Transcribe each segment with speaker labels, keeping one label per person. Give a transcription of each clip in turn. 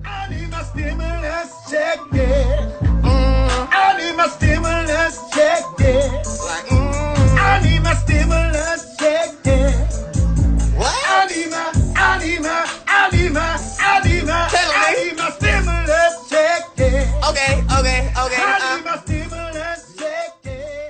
Speaker 1: I need my stimulus check, yeah. I need my stimulus check, yeah. I need my stimulus check, yeah. What? I need my stimulus check, yeah.
Speaker 2: Okay.
Speaker 1: I need my stimulus check, yeah.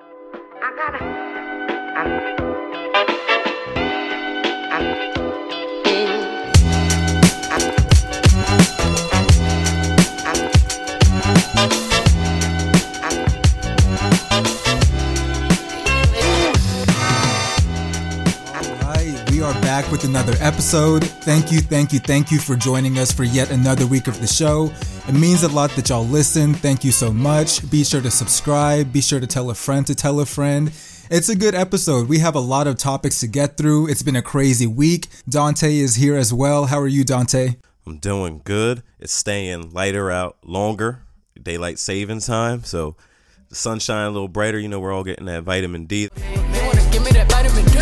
Speaker 3: We are back with another episode. Thank you for joining us for yet another week of the show. It means a lot that y'all listen. Thank you so much. Be sure to subscribe. Be sure to tell a friend to tell a friend. It's a good episode. We have a lot of topics to get through. It's been a crazy week. Dante is here as well. How are you, Dante?
Speaker 4: I'm doing good. It's staying lighter out longer. Daylight savings time. So the sunshine a little brighter. You know, we're all getting that vitamin D.
Speaker 2: Give me that vitamin D.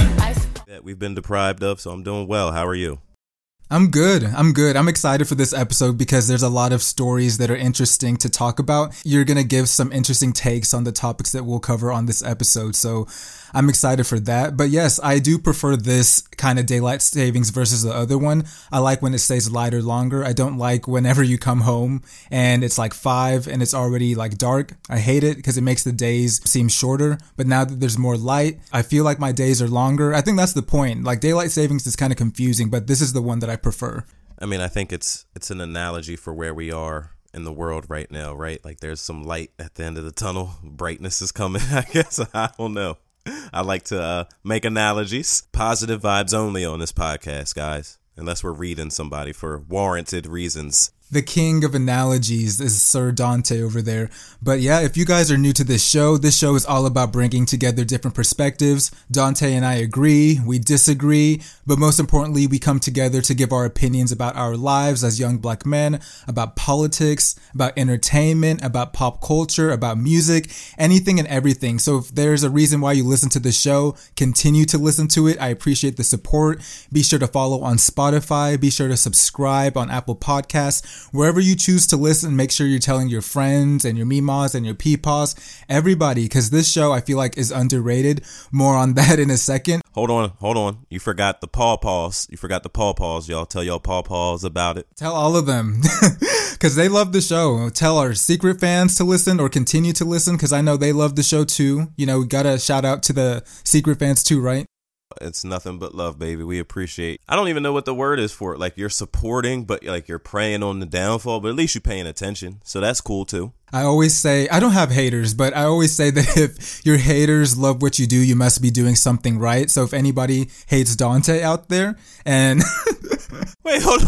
Speaker 4: That we've been deprived of, so I'm doing well. How are you?
Speaker 3: I'm good. I'm excited for this episode because there's a lot of stories that are interesting to talk about. You're going to give some interesting takes on the topics that we'll cover on this episode. So I'm excited for that. But yes, I do prefer this kind of daylight savings versus the other one. I like when it stays lighter longer. I don't like whenever you come home and it's like 5 and it's already like dark. I hate it because it makes the days seem shorter. But now that there's more light, I feel like my days are longer. I think that's the point. Like daylight savings is kind of confusing, but this is the one that I prefer.
Speaker 4: I mean, I think it's an analogy for where we are in the world right now, right? Like there's some light at the end of the tunnel. Brightness is coming, I guess. I don't know. I like to make analogies. Positive vibes only on this podcast, guys. Unless we're reading somebody for warranted reasons.
Speaker 3: The king of analogies is Sir Dante over there. But yeah, if you guys are new to this show is all about bringing together different perspectives. Dante and I agree, we disagree, but most importantly, we come together to give our opinions about our lives as young black men, about politics, about entertainment, about pop culture, about music, anything and everything. So if there's a reason why you listen to the show, continue to listen to it. I appreciate the support. Be sure to follow on Spotify. Be sure to subscribe on Apple Podcasts. Wherever you choose to listen, make sure you're telling your friends and your meemaws and your peepaws, everybody, because this show I feel like is underrated. More on that in a second.
Speaker 4: Hold on. You forgot the pawpaws. Y'all tell y'all pawpaws about it.
Speaker 3: Tell all of them because they love the show. Tell our secret fans to listen or continue to listen because I know they love the show too. You know, we got to shout out to the secret fans too, right?
Speaker 4: It's nothing but love, baby. We appreciate. I don't even know what the word is for it. Like you're supporting, but like you're preying on the downfall, but at least you're paying attention. So that's cool too.
Speaker 3: I always say, I don't have haters, but I always say that if your haters love what you do, you must be doing something right. So if anybody hates Dante out there and...
Speaker 4: Wait, hold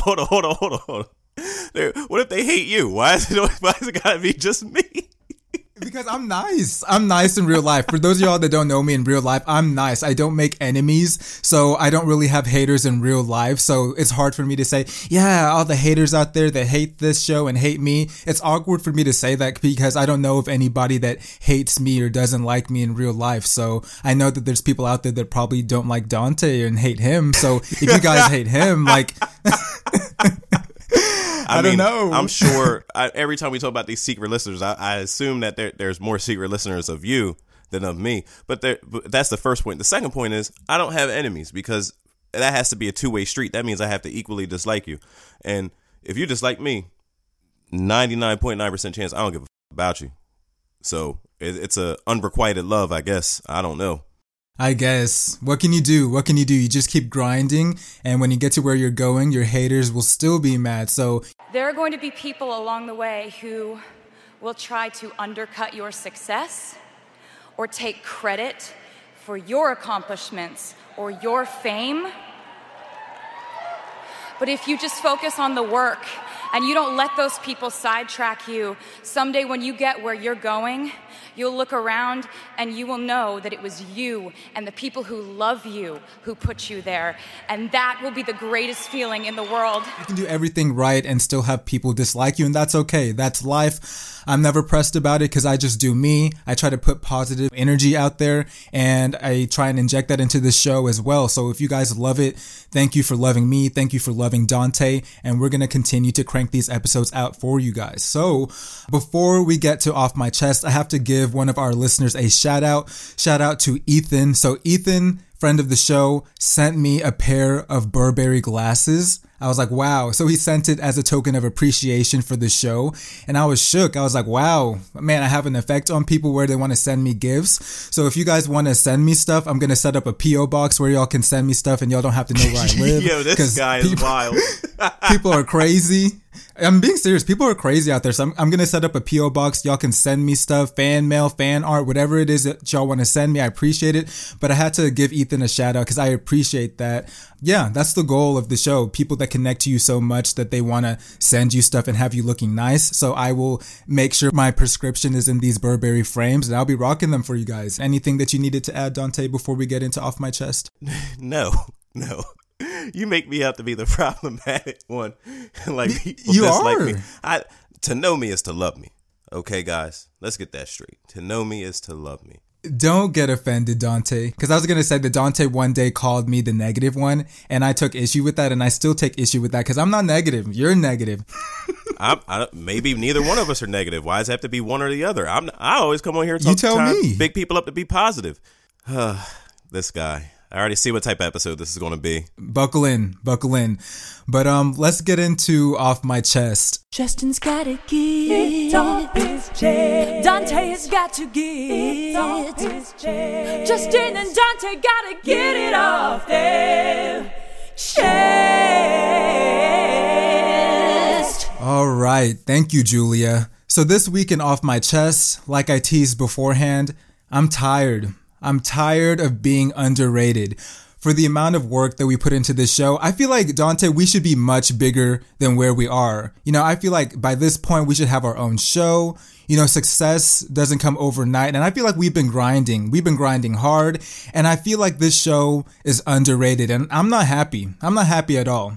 Speaker 4: on. What if they hate you? Why is it gotta be just me?
Speaker 3: Because I'm nice. I'm nice in real life. For those of y'all that don't know me in real life, I'm nice. I don't make enemies, so I don't really have haters in real life. So it's hard for me to say, yeah, all the haters out there that hate this show and hate me. It's awkward for me to say that because I don't know of anybody that hates me or doesn't like me in real life. So I know that there's people out there that probably don't like Dante and hate him. So if you guys hate him, like... I don't know.
Speaker 4: I'm sure every time we talk about these secret listeners, I assume that there's more secret listeners of you than of me. But that's the first point. The second point is I don't have enemies because that has to be a two-way street. That means I have to equally dislike you. And if you dislike me, 99.9% chance I don't give a about you. So it's a unrequited love, I guess. I don't know.
Speaker 3: I guess. What can you do? You just keep grinding, and when you get to where you're going, your haters will still be mad. So
Speaker 5: there are going to be people along the way who will try to undercut your success or take credit for your accomplishments or your fame. But if you just focus on the work and you don't let those people sidetrack you, someday when you get where you're going, you'll look around and you will know that it was you and the people who love you who put you there. And that will be the greatest feeling in the world.
Speaker 3: You can do everything right and still have people dislike you, and that's okay. That's life. I'm never pressed about it because I just do me. I try to put positive energy out there and I try and inject that into the show as well. So if you guys love it, thank you for loving me. Thank you for loving Dante. And we're going to continue to crank these episodes out for you guys. So before we get to Off My Chest, I have to give one of our listeners a shout out. Shout out to Ethan. So Ethan, friend of the show, sent me a pair of Burberry glasses. I was like, wow. So he sent it as a token of appreciation for the show. And I was shook. I was like, wow, man, I have an effect on people where they want to send me gifts. So if you guys want to send me stuff, I'm going to set up a P.O. box where y'all can send me stuff and y'all don't have to know where I live.
Speaker 4: Yo, this guy is wild.
Speaker 3: People are crazy. I'm being serious. People are crazy out there. So I'm going to set up a P.O. box. Y'all can send me stuff, fan mail, fan art, whatever it is that y'all want to send me. I appreciate it. But I had to give Ethan a shout out because I appreciate that. Yeah, that's the goal of the show. People that connect to you so much that they want to send you stuff and have you looking nice. So I will make sure my prescription is in these Burberry frames and I'll be rocking them for you guys. Anything that you needed to add, Dante, before we get into Off My Chest?
Speaker 4: No. You make me out to be the problematic one. Like people
Speaker 3: you
Speaker 4: dislike
Speaker 3: are.
Speaker 4: me. To know me is to love me. Okay, guys, let's get that straight. To know me is to love me.
Speaker 3: Don't get offended, Dante. Because I was going to say that Dante one day called me the negative one, and I took issue with that, and I still take issue with that because I'm not negative. You're negative.
Speaker 4: Maybe neither one of us are negative. Why does it have to be one or the other? I always come on here and
Speaker 3: You tell me.
Speaker 4: big people up to be positive. This guy. I already see what type of episode this is going to be.
Speaker 3: Buckle in. But let's get into Off My Chest.
Speaker 2: Justin's gotta give. It's off his chest. Dante has got to give. It's off his chest. Justin and Dante gotta get it off their chest.
Speaker 3: All right. Thank you, Julia. So this week in Off My Chest, like I teased beforehand, I'm tired. I'm tired of being underrated. For the amount of work that we put into this show, I feel like, Dante, we should be much bigger than where we are. You know, I feel like by this point, we should have our own show. You know, success doesn't come overnight. And I feel like we've been grinding. We've been grinding hard. And I feel like this show is underrated. And I'm not happy. I'm not happy at all.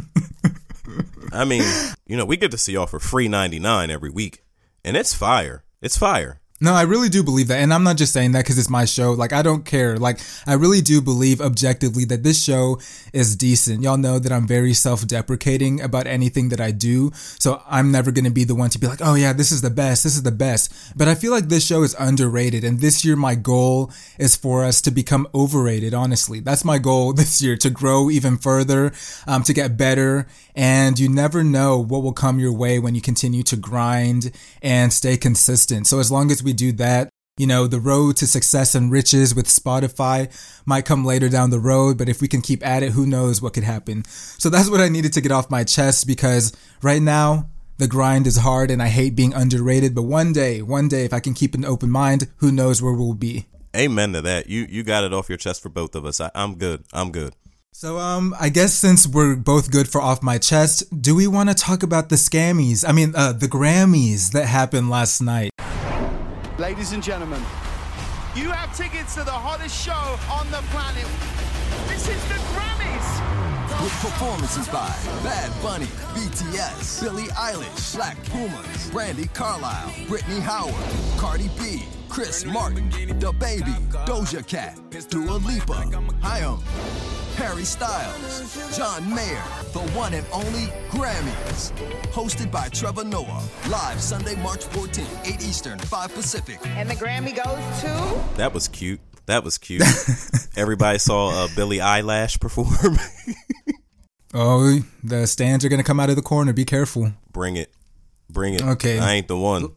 Speaker 4: I mean, you know, we get to see y'all for free 99 every week. And it's fire. It's fire.
Speaker 3: No, I really do believe that. And I'm not just saying that because it's my show. Like, I don't care. Like, I really do believe objectively that this show is decent. Y'all know that I'm very self-deprecating about anything that I do. So I'm never going to be the one to be like, oh yeah, this is the best. This is the best. But I feel like this show is underrated. And this year, my goal is for us to become overrated, honestly. That's my goal this year, to grow even further, to get better. And you never know what will come your way when you continue to grind and stay consistent. So as long as we do that, you know, the road to success and riches with Spotify might come later down the road, but if we can keep at it, who knows what could happen. So that's what I needed to get off my chest, because right now the grind is hard and I hate being underrated. But one day, if I can keep an open mind, who knows where we'll be.
Speaker 4: Amen to that. You got it off your chest for both of us. I'm good.
Speaker 3: So, I guess since we're both good for Off My Chest, do we want to talk about the Grammys that happened last night?
Speaker 1: Ladies and gentlemen, you have tickets to the hottest show on the planet. This is the Grammys.
Speaker 6: With performances by Bad Bunny, BTS, Billie Eilish, Black Pumas, Brandy Carlisle, Brittany Howard, Cardi B, Chris Martin, DaBaby, Doja Cat, Dua Lipa, Hyam, Harry Styles, John Mayer, the one and only Grammys. Hosted by Trevor Noah. Live Sunday, March 14th, 8 Eastern, 5 Pacific.
Speaker 7: And the Grammy goes to...
Speaker 4: That was cute. Everybody saw Billie Eilish perform.
Speaker 3: Oh, the stands are going to come out of the corner. Be careful.
Speaker 4: Bring it.
Speaker 3: Okay.
Speaker 4: I ain't the one.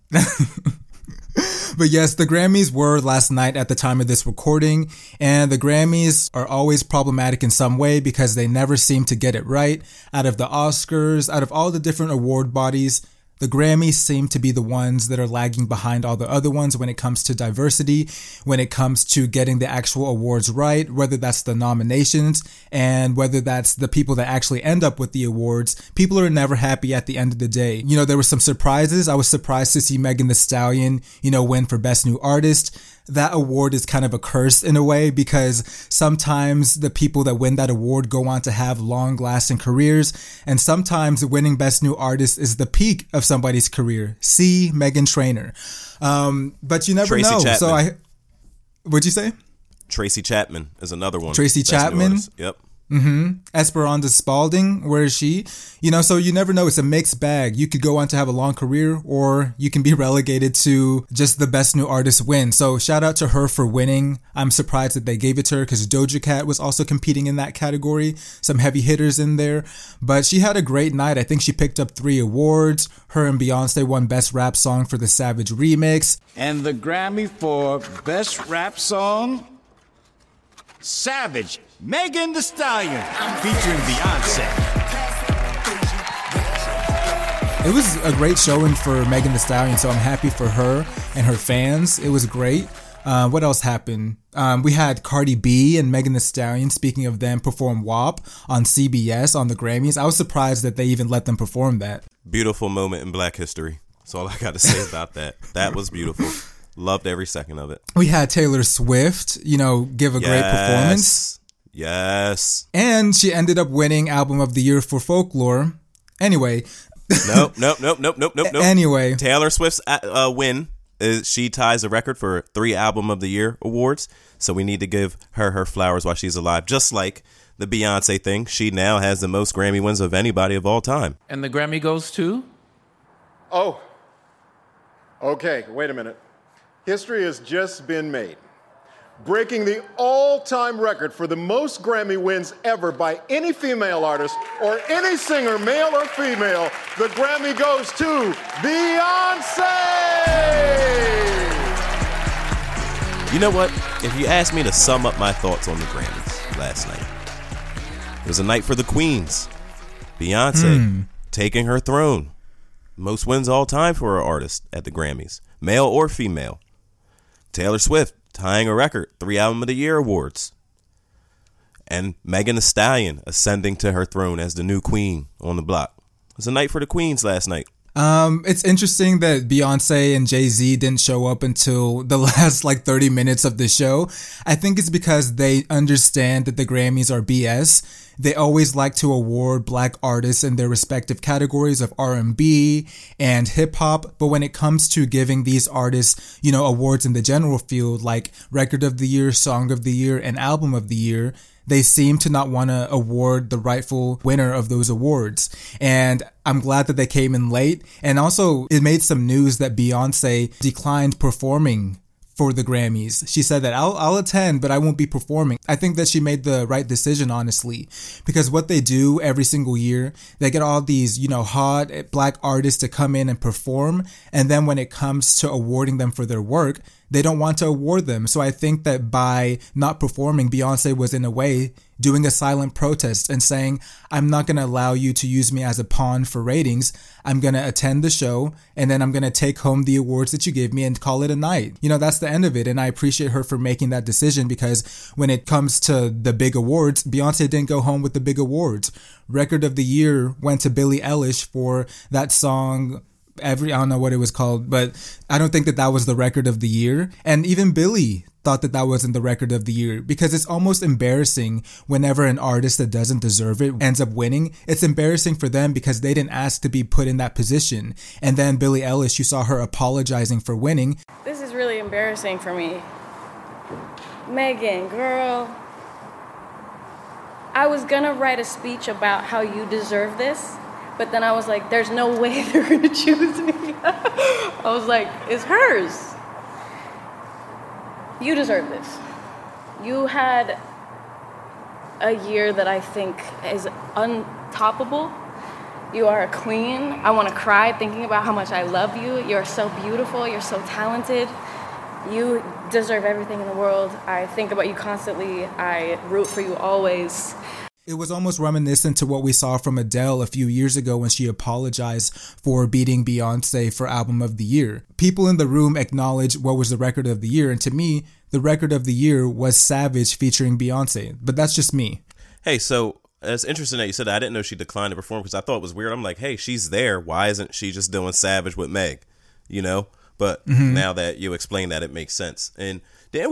Speaker 3: But yes, the Grammys were last night at the time of this recording, and the Grammys are always problematic in some way because they never seem to get it right. Out of the Oscars, out of all the different award bodies, the Grammys seem to be the ones that are lagging behind all the other ones when it comes to diversity, when it comes to getting the actual awards right, whether that's the nominations and whether that's the people that actually end up with the awards. People are never happy at the end of the day. You know, there were some surprises. I was surprised to see Megan Thee Stallion, win for Best New Artist. that award is kind of a curse in a way, because sometimes the people that win that award go on to have long lasting careers. And sometimes winning Best New Artist is the peak of somebody's career. See Meghan Trainor. But you never
Speaker 4: Tracy
Speaker 3: know.
Speaker 4: Chapman.
Speaker 3: So what'd you say?
Speaker 4: Tracy Chapman is another one.
Speaker 3: Tracy
Speaker 4: Best New
Speaker 3: Chapman?
Speaker 4: Artist. Yep.
Speaker 3: Esperanza Spalding, where is she? You know, so you never know. It's a mixed bag. You could go on to have a long career, or you can be relegated to just the Best New Artist win. So shout out to her for winning. I'm surprised that they gave it to her, because Doja Cat was also competing in that category. Some heavy hitters in there. But she had a great night. I think she picked up 3 awards. Her and Beyonce won Best Rap Song for the Savage remix.
Speaker 8: And the Grammy for Best Rap Song, Savage, Megan Thee Stallion, featuring Beyonce.
Speaker 3: It was a great showing for Megan Thee Stallion, so I'm happy for her and her fans. It was great. What else happened? We had Cardi B and Megan Thee Stallion, speaking of them, perform WAP on CBS on the Grammys. I was surprised that they even let them perform that.
Speaker 4: Beautiful moment in Black history. That's all I got to say about that. That was beautiful. Loved every second of it.
Speaker 3: We had Taylor Swift, give a great performance.
Speaker 4: Yes.
Speaker 3: And she ended up winning Album of the Year for Folklore. Anyway.
Speaker 4: Nope.
Speaker 3: Anyway.
Speaker 4: Taylor Swift's win, she ties the record for 3 Album of the Year awards. So we need to give her flowers while she's alive. Just like the Beyonce thing. She now has the most Grammy wins of anybody of all time.
Speaker 9: And the Grammy goes to?
Speaker 10: Oh. Okay, wait a minute. History has just been made. Breaking the all-time record for the most Grammy wins ever by any female artist or any singer, male or female, the Grammy goes to Beyonce!
Speaker 4: You know what? If you asked me to sum up my thoughts on the Grammys last night, it was a night for the queens. Beyonce taking her throne. Most wins all time for an artist at the Grammys, male or female. Taylor Swift tying a record, 3 Album of the Year awards. And Megan Thee Stallion ascending to her throne as the new queen on the block. It was a night for the queens last night.
Speaker 3: It's interesting that Beyonce and Jay-Z didn't show up until the last 30 minutes of the show. I think it's because they understand that the Grammys are BS. They always like to award black artists in their respective categories of R&B and hip hop. But when it comes to giving these artists, awards in the general field like Record of the Year, Song of the Year, and Album of the Year, they seem to not want to award the rightful winner of those awards. And I'm glad that they came in late. And also, it made some news that Beyonce declined performing for the Grammys. She said that I'll attend, but I won't be performing. I think that she made the right decision, honestly, because what they do every single year, they get all these, hot black artists to come in and perform. And then when it comes to awarding them for their work, they don't want to award them. So I think that by not performing, Beyonce was in a way doing a silent protest and saying, I'm not going to allow you to use me as a pawn for ratings. I'm going to attend the show and then I'm going to take home the awards that you give me and call it a night. That's the end of it. And I appreciate her for making that decision, because when it comes to the big awards, Beyonce didn't go home with the big awards. Record of the Year went to Billie Eilish for that song. I don't know what it was called, but I don't think that was the record of the year. And even Billie thought that wasn't the record of the year, because it's almost embarrassing whenever an artist that doesn't deserve it ends up winning. It's embarrassing for them because they didn't ask to be put in that position. And then Billie Eilish, you saw her apologizing for winning.
Speaker 11: This is really embarrassing for me. Megan, girl, I was gonna write a speech about how you deserve this. But then I was like, there's no way they're going to choose me. I was like, it's hers. You deserve this. You had a year that I think is untoppable. You are a queen. I want to cry thinking about how much I love you. You're so beautiful. You're so talented. You deserve everything in the world. I think about you constantly. I root for you always.
Speaker 3: It was almost reminiscent to what we saw from Adele a few years ago when she apologized for beating Beyonce for Album of the Year. People in the room acknowledged what was the record of the year, and to me, the record of the year was Savage featuring Beyonce, but that's just me.
Speaker 4: Hey, so it's interesting that you said that. I didn't know she declined to perform because I thought it was weird. I'm like, hey, she's there. Why isn't she just doing Savage with Meg? But now that you explain that, it makes sense. And then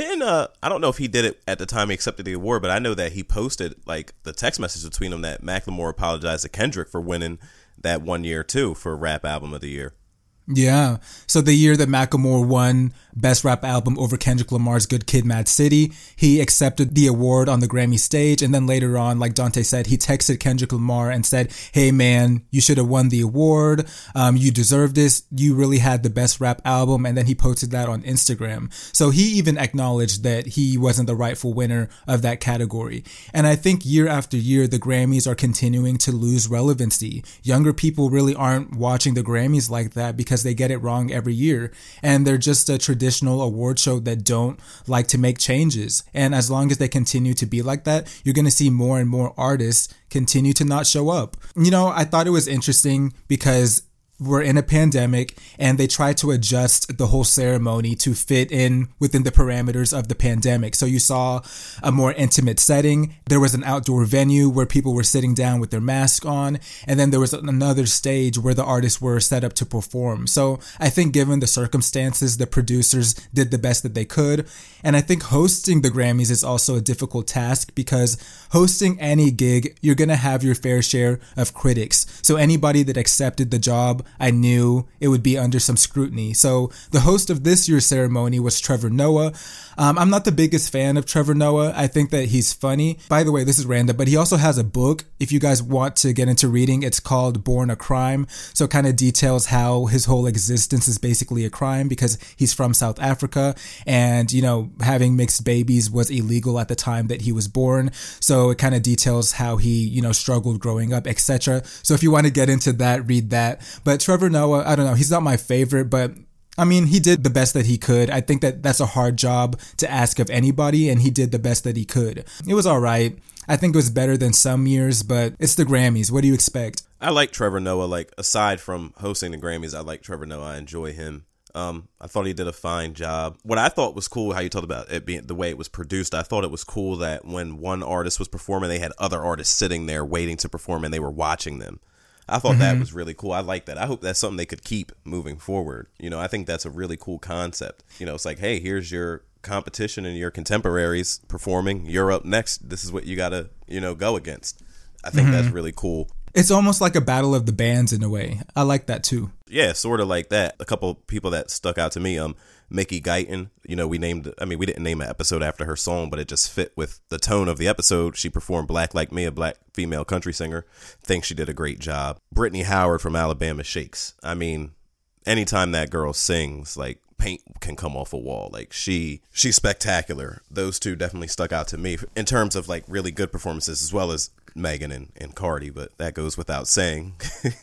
Speaker 4: I don't know if he did it at the time he accepted the award, but I know that he posted like the text message between them that Macklemore apologized to Kendrick for winning that one year too for Rap Album of the Year.
Speaker 3: Yeah. So the year that Macklemore won Best Rap Album over Kendrick Lamar's Good Kid, Mad City, he accepted the award on the Grammy stage. And then later on, like Dante said, he texted Kendrick Lamar and said, hey man, you should have won the award. You deserve this. You really had the best rap album. And then he posted that on Instagram. So he even acknowledged that he wasn't the rightful winner of that category. And I think year after year, the Grammys are continuing to lose relevancy. Younger people really aren't watching the Grammys like that because they get it wrong every year. And they're just a traditional award show that don't like to make changes. And as long as they continue to be like that, you're going to see more and more artists continue to not show up. You know, I thought it was interesting because we're in a pandemic and they try to adjust the whole ceremony to fit in within the parameters of the pandemic. So you saw a more intimate setting. There was an outdoor venue where people were sitting down with their mask on. And then there was another stage where the artists were set up to perform. So I think given the circumstances, the producers did the best that they could. And I think hosting the Grammys is also a difficult task because hosting any gig, you're going to have your fair share of critics. So anybody that accepted the job, I knew it would be under some scrutiny. So the host of this year's ceremony was Trevor Noah. I'm not the biggest fan of Trevor Noah. I think that he's funny. By the way, this is random, but he also has a book. If you guys want to get into reading, it's called Born a Crime. So it kind of details how his whole existence is basically a crime because he's from South Africa and, you know, having mixed babies was illegal at the time that he was born. So it kind of details how he, you know, struggled growing up, etc. So if you want to get into that, read that. But Trevor Noah, I don't know, he's not my favorite, but I mean, he did the best that he could. I think that that's a hard job to ask of anybody, and he did the best that he could. It was all right. I think it was better than some years, but it's the Grammys. What do you expect?
Speaker 4: I like Trevor Noah. Like, aside from hosting the Grammys, I like Trevor Noah. I enjoy him. I thought he did a fine job. What I thought was cool, how you talked about it being the way it was produced, I thought it was cool that when one artist was performing, they had other artists sitting there waiting to perform and they were watching them. I thought that was really cool. I like that. I hope that's something they could keep moving forward. You know, I think that's a really cool concept. You know, it's like, hey, here's your competition and your contemporaries performing. You're up next. This is what you got to, you know, go against. I think that's really cool.
Speaker 3: It's almost like a battle of the bands in a way. I like that too.
Speaker 4: Yeah, sort of like that. A couple people that stuck out to me, Mickey Guyton, you know, we didn't name an episode after her song, but it just fit with the tone of the episode. She performed Black Like Me, a black female country singer. Think she did a great job. Brittany Howard from Alabama Shakes. I mean, anytime that girl sings, like, paint can come off a wall. Like, she's spectacular. Those two definitely stuck out to me in terms of like really good performances, as well as Megan and Cardi, but that goes without saying.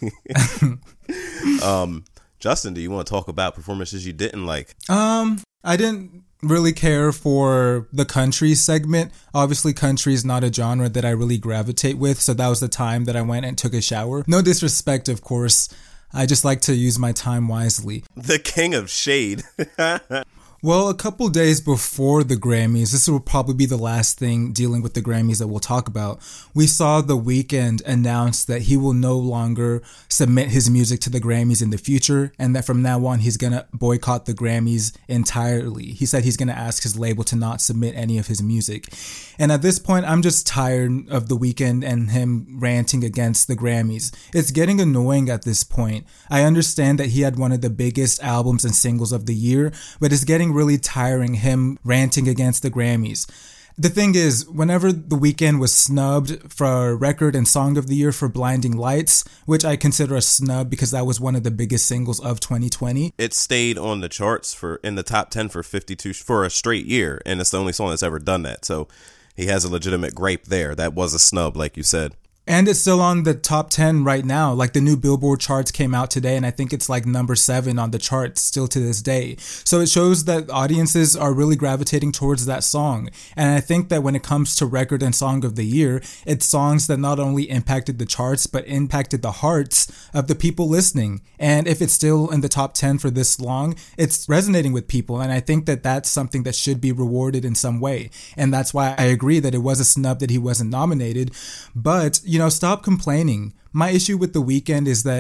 Speaker 4: Justin, do you want to talk about performances you didn't like?
Speaker 3: I didn't really care for the country segment. Obviously, country is not a genre that I really gravitate with, so that was the time that I went and took a shower. No disrespect, of course. I just like to use my time wisely.
Speaker 4: The king of shade.
Speaker 3: Well, a couple days before the Grammys, this will probably be the last thing dealing with the Grammys that we'll talk about. We saw The Weeknd announce that he will no longer submit his music to the Grammys in the future, and that from now on, he's going to boycott the Grammys entirely. He said he's going to ask his label to not submit any of his music. And at this point, I'm just tired of The Weeknd and him ranting against the Grammys. It's getting annoying at this point. I understand that he had one of the biggest albums and singles of the year, but it's getting really tiring him ranting against the Grammys. The thing is, whenever The Weeknd was snubbed for Record and Song of the Year for Blinding Lights, which I consider a snub because that was one of the biggest singles of 2020.
Speaker 4: It stayed on the charts in the top 10 for a straight year, and it's the only song that's ever done that. So he has a legitimate gripe there. That was a snub, like you said.
Speaker 3: And it's still on the top 10 right now. Like, the new Billboard charts came out today, and I think it's like number 7 on the charts still to this day. So it shows that audiences are really gravitating towards that song. And I think that when it comes to Record and Song of the Year, it's songs that not only impacted the charts, but impacted the hearts of the people listening. And if it's still in the top 10 for this long, it's resonating with people. And I think that that's something that should be rewarded in some way. And that's why I agree that it was a snub that he wasn't nominated. But, you know, stop complaining. My issue with The Weeknd is that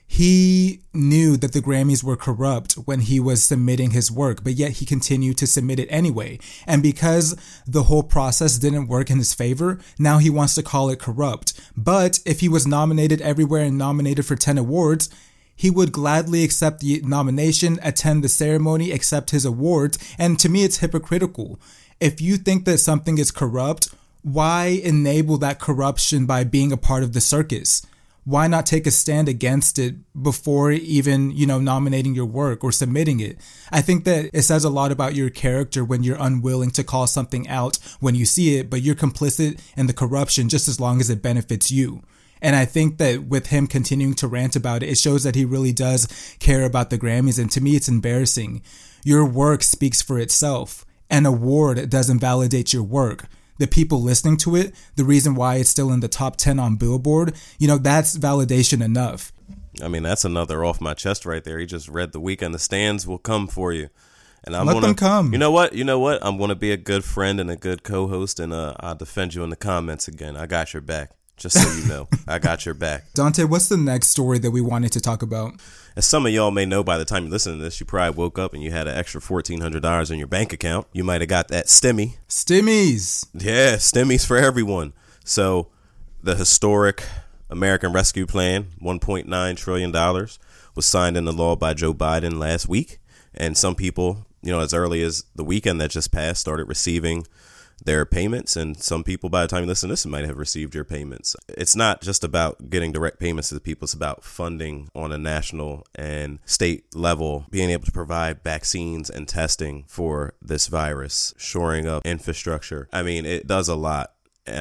Speaker 3: He knew that the Grammys were corrupt when he was submitting his work, but yet he continued to submit it anyway. And because the whole process didn't work in his favor, now he wants to call it corrupt. But if he was nominated everywhere and nominated for 10 awards, he would gladly accept the nomination, attend the ceremony, accept his awards. And to me, it's hypocritical. If you think that something is corrupt, why enable that corruption by being a part of the circus? Why not take a stand against it before even, nominating your work or submitting it? I think that it says a lot about your character when you're unwilling to call something out when you see it, but you're complicit in the corruption just as long as it benefits you. And I think that with him continuing to rant about it, it shows that he really does care about the Grammys. And to me, it's embarrassing. Your work speaks for itself. An award doesn't validate your work. The people listening to it, the reason why it's still in the top 10 on Billboard, that's validation enough.
Speaker 4: I mean, that's another off my chest right there. He just read The Weeknd. The stands will come for you. And
Speaker 3: Let them come.
Speaker 4: You know what? I'm going to be a good friend and a good co-host, and I'll defend you in the comments again. I got your back. Just so you know, I got your back.
Speaker 3: Dante, what's the next story that we wanted to talk about?
Speaker 4: As some of y'all may know, by the time you listen to this, you probably woke up and you had an extra $1,400 in your bank account. You might have got that stimmy.
Speaker 3: Stimmies.
Speaker 4: Yeah, stimmies for everyone. So the historic American Rescue Plan, $1.9 trillion, was signed into law by Joe Biden last week. And some people, as early as the weekend that just passed, started receiving their payments, and some people, by the time you listen to this, might have received your payments. It's not just about getting direct payments to the people. It's about funding on a national and state level, being able to provide vaccines and testing for this virus, shoring up infrastructure. I mean, it does a lot.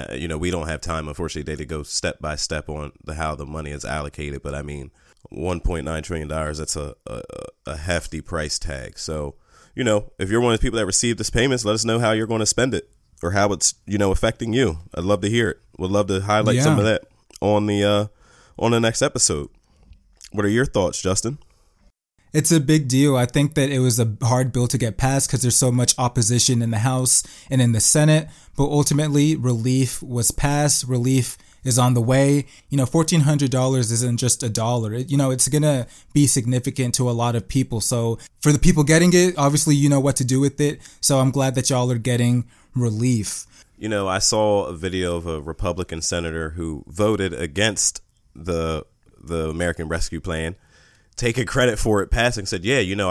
Speaker 4: We don't have time, unfortunately, to go step by step on how the money is allocated. But I mean, $1.9 trillion, that's a hefty price tag. So, if you're one of the people that received this payments, let us know how you're going to spend it, or how it's, affecting you. I'd love to hear it. Would love to highlight some of that on the next episode. What are your thoughts, Justin?
Speaker 3: It's a big deal. I think that it was a hard bill to get passed because there's so much opposition in the House and in the Senate. But ultimately, relief was passed. Relief is on the way. $1,400 isn't just a dollar. It's going to be significant to a lot of people. So for the people getting it, obviously, you know what to do with it. So I'm glad that y'all are getting relief.
Speaker 4: I saw a video of a Republican senator who voted against the American Rescue Plan, taking credit for it passing, said,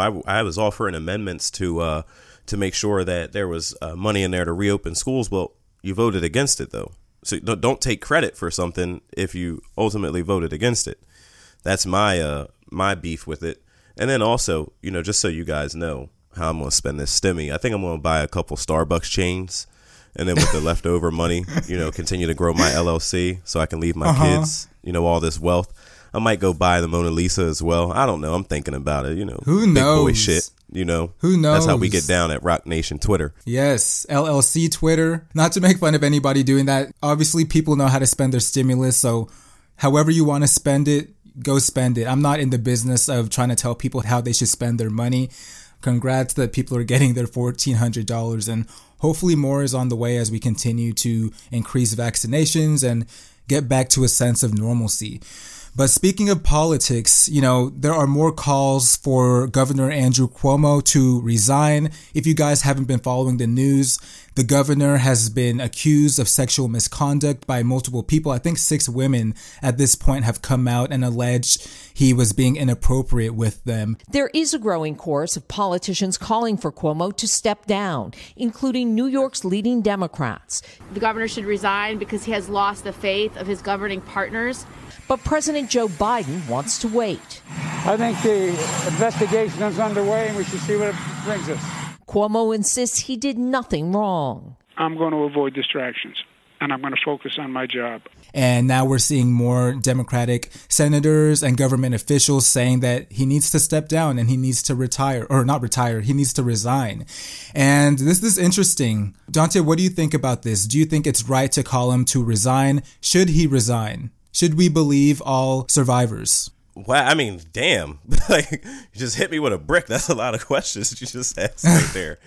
Speaker 4: I was offering amendments to make sure that there was money in there to reopen schools. Well, you voted against it, though. So don't take credit for something if you ultimately voted against it. That's my beef with it. And then also, just so you guys know how I'm going to spend this stimmy, I think I'm going to buy a couple Starbucks chains, and then with the leftover money, continue to grow my LLC so I can leave my kids, all this wealth. I might go buy the Mona Lisa as well. I don't know. I'm thinking about it,
Speaker 3: Who knows?
Speaker 4: Big boy shit, Who knows? That's how we get down at Rock Nation Twitter.
Speaker 3: Yes, LLC Twitter. Not to make fun of anybody doing that. Obviously, people know how to spend their stimulus, so however you want to spend it, go spend it. I'm not in the business of trying to tell people how they should spend their money. Congrats that people are getting their $1,400, and hopefully more is on the way as we continue to increase vaccinations and get back to a sense of normalcy. But speaking of politics, there are more calls for Governor Andrew Cuomo to resign. If you guys haven't been following the news, the governor has been accused of sexual misconduct by multiple people. I think 6 women at this point have come out and alleged he was being inappropriate with them.
Speaker 9: There is a growing chorus of politicians calling for Cuomo to step down, including New York's leading Democrats.
Speaker 11: The governor should resign because he has lost the faith of his governing partners.
Speaker 9: But President Joe Biden wants to wait.
Speaker 12: I think the investigation is underway and we should see what it brings us.
Speaker 9: Cuomo insists he did nothing wrong.
Speaker 12: I'm going to avoid distractions, and I'm going to focus on my job.
Speaker 3: And now we're seeing more Democratic senators and government officials saying that he needs to step down and he needs to retire, or not retire, he needs to resign. And this is interesting. Dante, what do you think about this? Do you think it's right to call him to resign? Should he resign? Should we believe all survivors?
Speaker 4: Wow, I mean, damn. You just hit me with a brick. That's a lot of questions you just asked right there.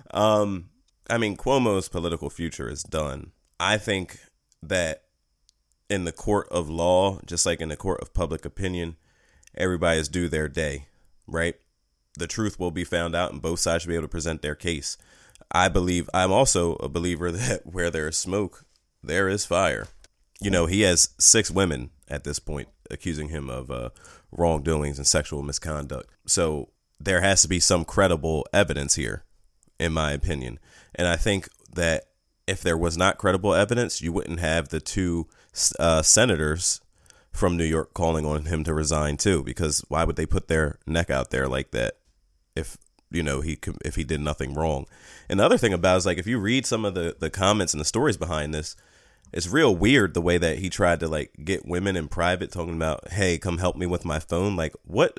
Speaker 4: Cuomo's political future is done. I think that in the court of law, just like in the court of public opinion, everybody is due their day, right? The truth will be found out and both sides should be able to present their case. I'm also a believer that where there is smoke, there is fire. You know, he has 6 women at this point accusing him of wrongdoings and sexual misconduct. So there has to be some credible evidence here, in my opinion. And I think that if there was not credible evidence, you wouldn't have the 2 senators from New York calling on him to resign too, because why would they put their neck out there like that if, you know, if he did nothing wrong? And the other thing about it is, like, if you read some of the comments and the stories behind this, it's real weird the way that he tried to, like, get women in private talking about, hey, come help me with my phone. Like, what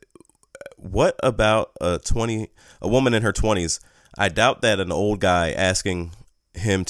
Speaker 4: about a woman in her 20s? I doubt that an old guy asking her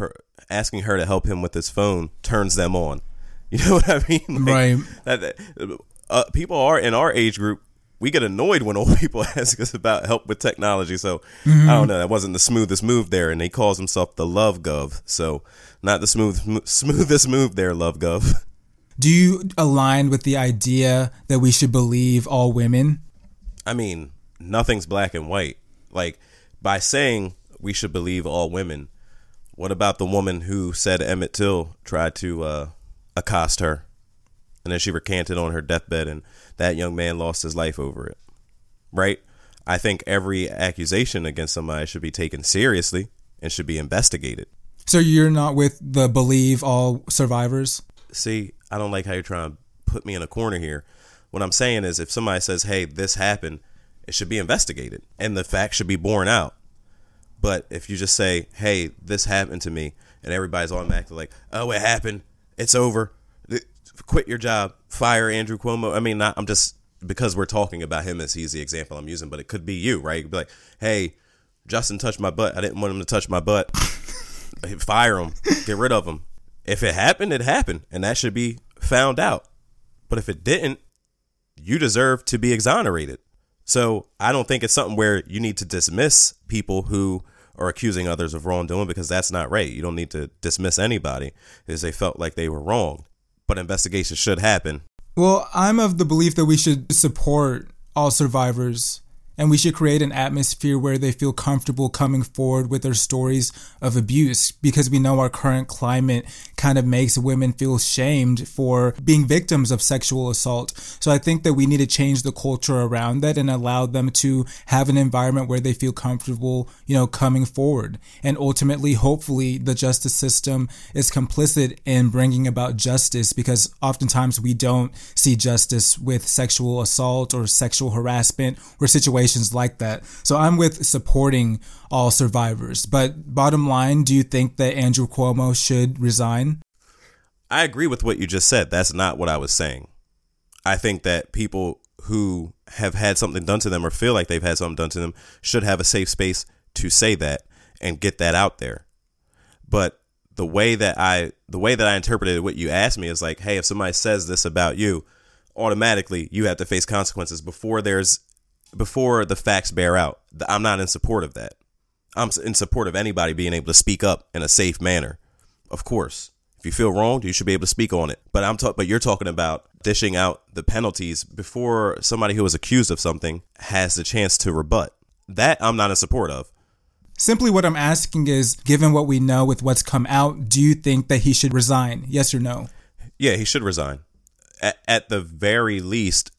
Speaker 4: to help him with his phone turns them on. You know what I mean? Like, right. People are in our age group. We get annoyed when old people ask us about help with technology. So I don't know. That wasn't the smoothest move there. And he calls himself the Love Gov. So not the smoothest move there, Love Gov.
Speaker 3: Do you align with the idea that we should believe all women?
Speaker 4: I mean, nothing's black and white. Like, by saying we should believe all women, what about the woman who said Emmett Till tried to accost her, and then she recanted on her deathbed, and that young man lost his life over it, right? I think every accusation against somebody should be taken seriously and should be investigated.
Speaker 3: So you're not with the believe all survivors?
Speaker 4: See, I don't like how you're trying to put me in a corner here. What I'm saying is, if somebody says, hey, this happened, it should be investigated and the facts should be borne out. But if you just say, hey, this happened to me, and everybody's automatically like, oh, it happened, it's over, quit your job, fire Andrew Cuomo. I mean, I'm just, because we're talking about him as he's the example I'm using, but it could be you, right? You'd be like, hey, Justin touched my butt. I didn't want him to touch my butt. Fire him. Get rid of him. If it happened, it happened, and that should be found out. But if it didn't, you deserve to be exonerated. So I don't think it's something where you need to dismiss people who are accusing others of wrongdoing, because that's not right. You don't need to dismiss anybody because they felt like they were wrong. But investigation should happen.
Speaker 3: Well, I'm of the belief that we should support all survivors, and we should create an atmosphere where they feel comfortable coming forward with their stories of abuse, because we know our current climate kind of makes women feel shamed for being victims of sexual assault. So I think that we need to change the culture around that and allow them to have an environment where they feel comfortable, you know, coming forward. And ultimately, hopefully, the justice system is complicit in bringing about justice, because oftentimes we don't see justice with sexual assault or sexual harassment or situations like that. So I'm with supporting all survivors. But bottom line, do you think that Andrew Cuomo should resign?
Speaker 4: I agree with what you just said. That's not what I was saying. I think that people who have had something done to them or feel like they've had something done to them should have a safe space to say that and get that out there. But the way that I interpreted what you asked me is like, hey, if somebody says this about you, automatically you have to face consequences before the facts bear out. I'm not in support of that. I'm in support of anybody being able to speak up in a safe manner. Of course, if you feel wronged, you should be able to speak on it. But you're talking about dishing out the penalties before somebody who is accused of something has the chance to rebut. That I'm not in support of.
Speaker 3: Simply what I'm asking is, given what we know with what's come out, do you think that he should resign? Yes or no?
Speaker 4: Yeah, he should resign. At the very least,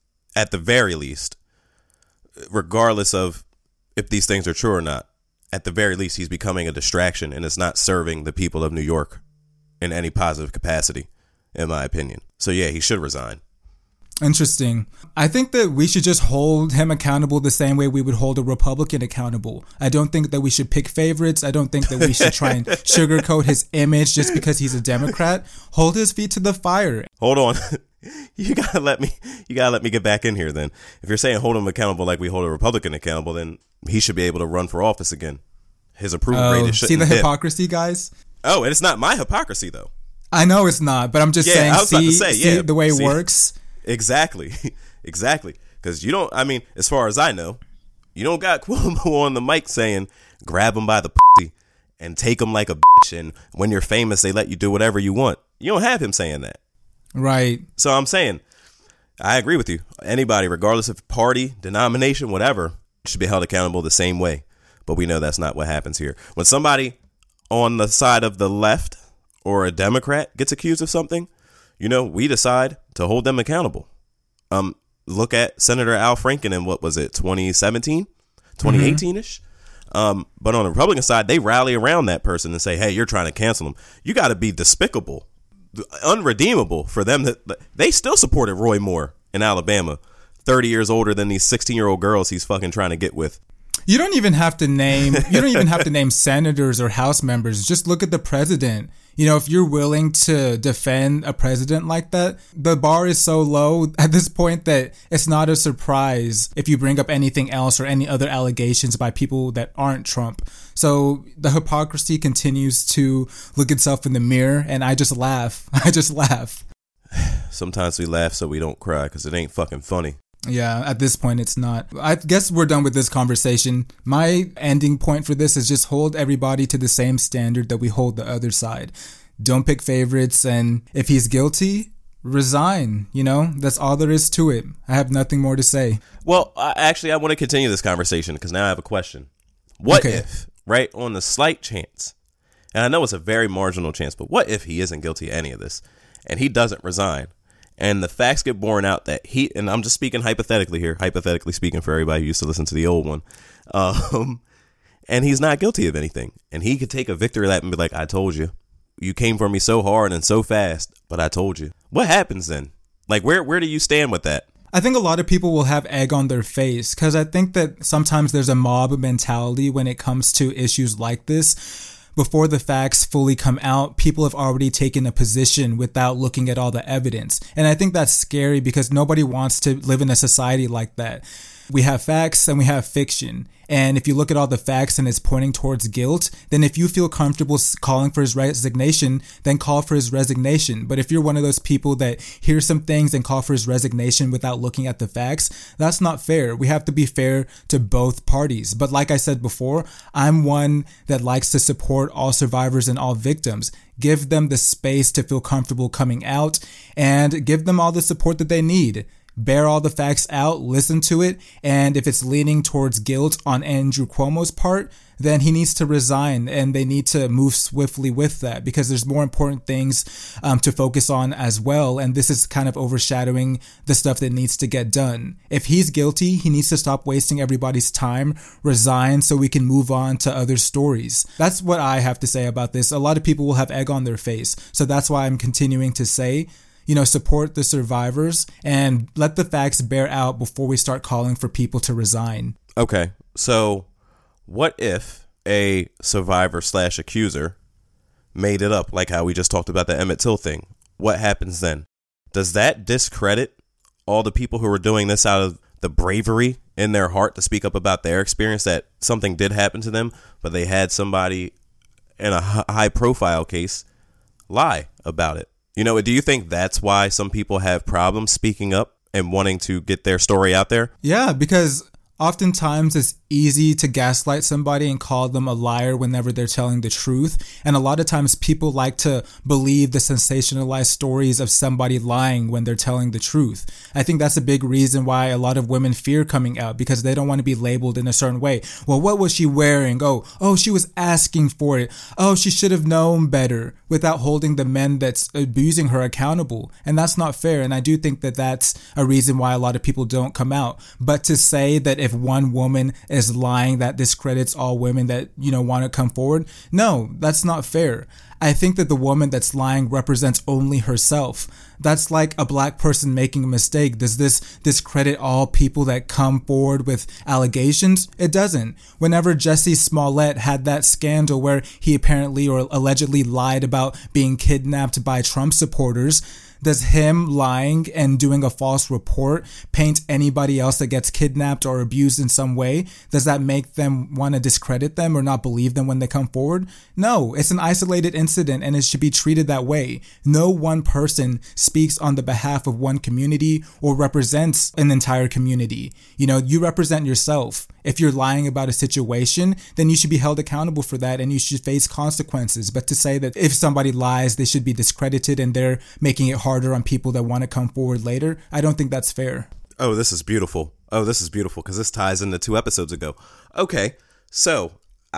Speaker 4: regardless of if these things are true or not, at the very least, he's becoming a distraction and it's not serving the people of New York in any positive capacity, in my opinion. So yeah, he should resign.
Speaker 3: Interesting. I think that we should just hold him accountable the same way we would hold a Republican accountable. I don't think that we should pick favorites. I don't think that we should try and sugarcoat his image just because he's a Democrat. Hold his feet to the fire.
Speaker 4: Hold on. You gotta let me get back in here then. If you're saying hold him accountable like we hold a Republican accountable, then he should be able to run for office again. His approval rate shouldn't
Speaker 3: see the
Speaker 4: dip.
Speaker 3: hypocrisy, guys?
Speaker 4: Oh, and it's not my hypocrisy though.
Speaker 3: I know it's not, but I'm just saying, see the way it works.
Speaker 4: Exactly. Because you don't, I mean, as far as I know, you don't got Cuomo on the mic saying, grab him by the pussy and take him like a bitch. And when you're famous, they let you do whatever you want. You don't have him saying that.
Speaker 3: Right.
Speaker 4: So I'm saying, I agree with you. Anybody, regardless of party, denomination, whatever, should be held accountable the same way. But we know that's not what happens here. When somebody on the side of the left or a Democrat gets accused of something, we decide to hold them accountable. Look at Senator Al Franken in, 2017, 2018-ish? But on the Republican side, they rally around that person and say, hey, you're trying to cancel them. You got to be despicable, unredeemable for them. They still supported Roy Moore in Alabama, 30 years older than these 16-year-old girls he's fucking trying to get with.
Speaker 3: You don't even have to name senators or House members. Just look at the president. If you're willing to defend a president like that, the bar is so low at this point that it's not a surprise if you bring up anything else or any other allegations by people that aren't Trump. So the hypocrisy continues to look itself in the mirror, and I just laugh.
Speaker 4: Sometimes we laugh so we don't cry because it ain't fucking funny.
Speaker 3: Yeah, at this point, it's not. I guess we're done with this conversation. My ending point for this is just hold everybody to the same standard that we hold the other side. Don't pick favorites, and if he's guilty, resign. That's all there is to it. I have nothing more to say.
Speaker 4: Well, I want to continue this conversation because now I have a question. What if, right, on the slight chance, and I know it's a very marginal chance, but what if he isn't guilty of any of this and he doesn't resign? And the facts get borne out that and I'm just speaking hypothetically here, hypothetically speaking for everybody who used to listen to the old one, and he's not guilty of anything. And he could take a victory lap and be like, I told you. You came for me so hard and so fast, but I told you. What happens then? Like, where do you stand with that?
Speaker 3: I think a lot of people will have egg on their face because I think that sometimes there's a mob mentality when it comes to issues like this. Before the facts fully come out, people have already taken a position without looking at all the evidence. And I think that's scary because nobody wants to live in a society like that. We have facts and we have fiction. And if you look at all the facts and it's pointing towards guilt, then if you feel comfortable calling for his resignation, then call for his resignation. But if you're one of those people that hear some things and call for his resignation without looking at the facts, that's not fair. We have to be fair to both parties. But like I said before, I'm one that likes to support all survivors and all victims. Give them the space to feel comfortable coming out and give them all the support that they need. Bear all the facts out, listen to it, and if it's leaning towards guilt on Andrew Cuomo's part, then he needs to resign and they need to move swiftly with that because there's more important things to focus on as well, and this is kind of overshadowing the stuff that needs to get done. If he's guilty, he needs to stop wasting everybody's time, resign so we can move on to other stories. That's what I have to say about this. A lot of people will have egg on their face, so that's why I'm continuing to say, support the survivors and let the facts bear out before we start calling for people to resign.
Speaker 4: Okay, so what if a survivor/accuser made it up, like how we just talked about the Emmett Till thing? What happens then? Does that discredit all the people who are doing this out of the bravery in their heart to speak up about their experience, that something did happen to them, but they had somebody in a high profile case lie about it? Do you think that's why some people have problems speaking up and wanting to get their story out there?
Speaker 3: Yeah, because oftentimes it's easy to gaslight somebody and call them a liar whenever they're telling the truth. And a lot of times people like to believe the sensationalized stories of somebody lying when they're telling the truth. I think that's a big reason why a lot of women fear coming out, because they don't want to be labeled in a certain way. Well, what was she wearing? Oh, she was asking for it. Oh, she should have known better, without holding the men that's abusing her accountable. And that's not fair. And I do think that that's a reason why a lot of people don't come out. But to say that if one woman is lying, that discredits all women that, want to come forward. No, that's not fair. I think that the woman that's lying represents only herself. That's like a black person making a mistake. Does this discredit all people that come forward with allegations? It doesn't. Whenever Jussie Smollett had that scandal where he apparently or allegedly lied about being kidnapped by Trump supporters, does him lying and doing a false report paint anybody else that gets kidnapped or abused in some way? Does that make them want to discredit them or not believe them when they come forward? No, it's an isolated incident and it should be treated that way. No one person speaks on the behalf of one community or represents an entire community. You represent yourself. If you're lying about a situation, then you should be held accountable for that and you should face consequences. But to say that if somebody lies, they should be discredited and they're making it harder on people that want to come forward later, I don't think that's fair.
Speaker 4: Oh, this is beautiful. Because this ties into 2 episodes ago. Okay, so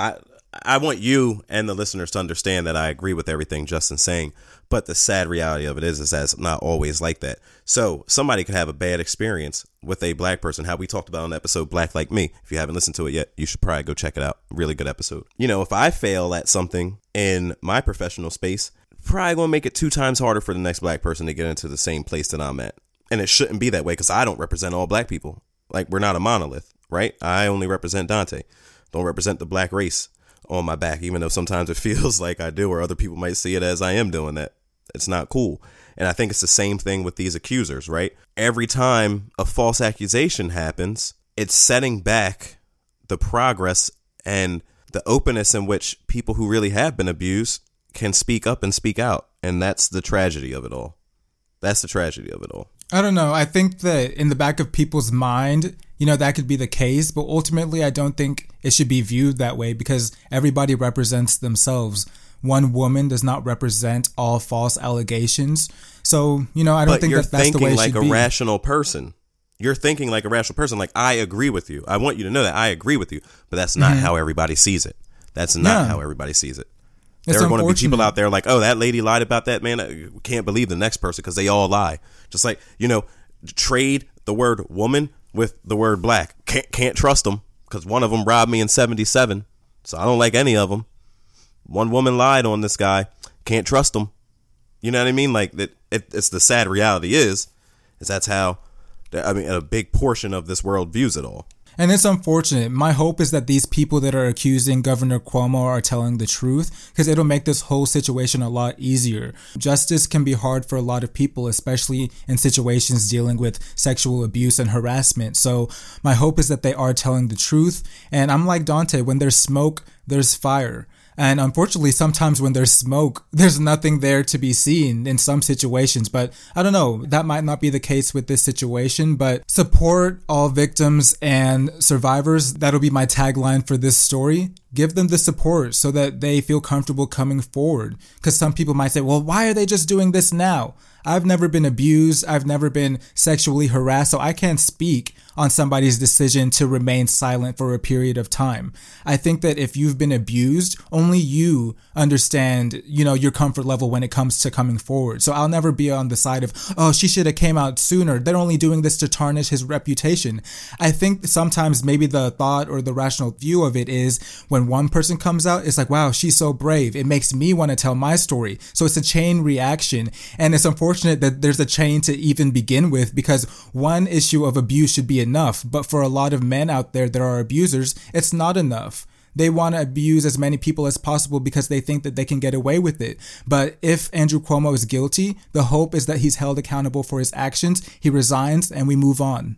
Speaker 4: I want you and the listeners to understand that I agree with everything Justin's saying, but the sad reality of it is that it's not always like that. So somebody could have a bad experience with a black person, how we talked about on the episode Black Like Me. If you haven't listened to it yet, you should probably go check it out. Really good episode. You know, if I fail at something in my professional space, probably going to make it 2 times harder for the next black person to get into the same place that I'm at. And it shouldn't be that way because I don't represent all black people. Like, we're not a monolith, right? I only represent Dante. Don't represent the black race on my back, even though sometimes it feels like I do, or other people might see it as I am doing that. It's not cool. And I think it's the same thing with these accusers, right? Every time a false accusation happens, it's setting back the progress and the openness in which people who really have been abused can speak up and speak out. And that's the tragedy of it all. That's the tragedy of it all.
Speaker 3: I don't know. I think that in the back of people's mind, you know, that could be the case. But ultimately, I don't think it should be viewed that way because everybody represents themselves. One woman does not represent all false allegations. So, you know, I don't think that's the way it should be. But you're thinking like a rational person.
Speaker 4: You're thinking like a rational person. Like, I agree with you. I want you to know that I agree with you. But that's not how everybody sees it. That's not how everybody sees it. There are going to be people out there like, oh, that lady lied about that, man. I can't believe the next person because they all lie. Just like, you know, trade the word woman with the word black. Can't trust them because one of them robbed me in 1977. So I don't like any of them. One woman lied on this guy. Can't trust him. You know what I mean? Like, that. It's the sad reality is that's how, I mean, a big portion of this world views it all.
Speaker 3: And it's unfortunate. My hope is that these people that are accusing Governor Cuomo are telling the truth because it'll make this whole situation a lot easier. Justice can be hard for a lot of people, especially in situations dealing with sexual abuse and harassment. So my hope is that they are telling the truth. And I'm like Dante, when there's smoke, there's fire. And unfortunately, sometimes when there's smoke, there's nothing there to be seen in some situations. But I don't know, that might not be the case with this situation. But support all victims and survivors. That'll be my tagline for this story. Give them the support so that they feel comfortable coming forward. Because some people might say, well, why are they just doing this now? I've never been abused. I've never been sexually harassed. So I can't speak on somebody's decision to remain silent for a period of time. I think that if you've been abused, only you understand, you know, your comfort level when it comes to coming forward. So I'll never be on the side of, oh, she should have came out sooner. They're only doing this to tarnish his reputation. I think sometimes maybe the thought or the rational view of it is when one person comes out, it's like, wow, she's so brave. It makes me want to tell my story. So it's a chain reaction. And it's unfortunate that there's a chain to even begin with because one issue of abuse should be enough. But for a lot of men out there that are abusers, it's not enough. They want to abuse as many people as possible because they think that they can get away with it. But if Andrew Cuomo is guilty, the hope is that he's held accountable for his actions, he resigns, and we move on.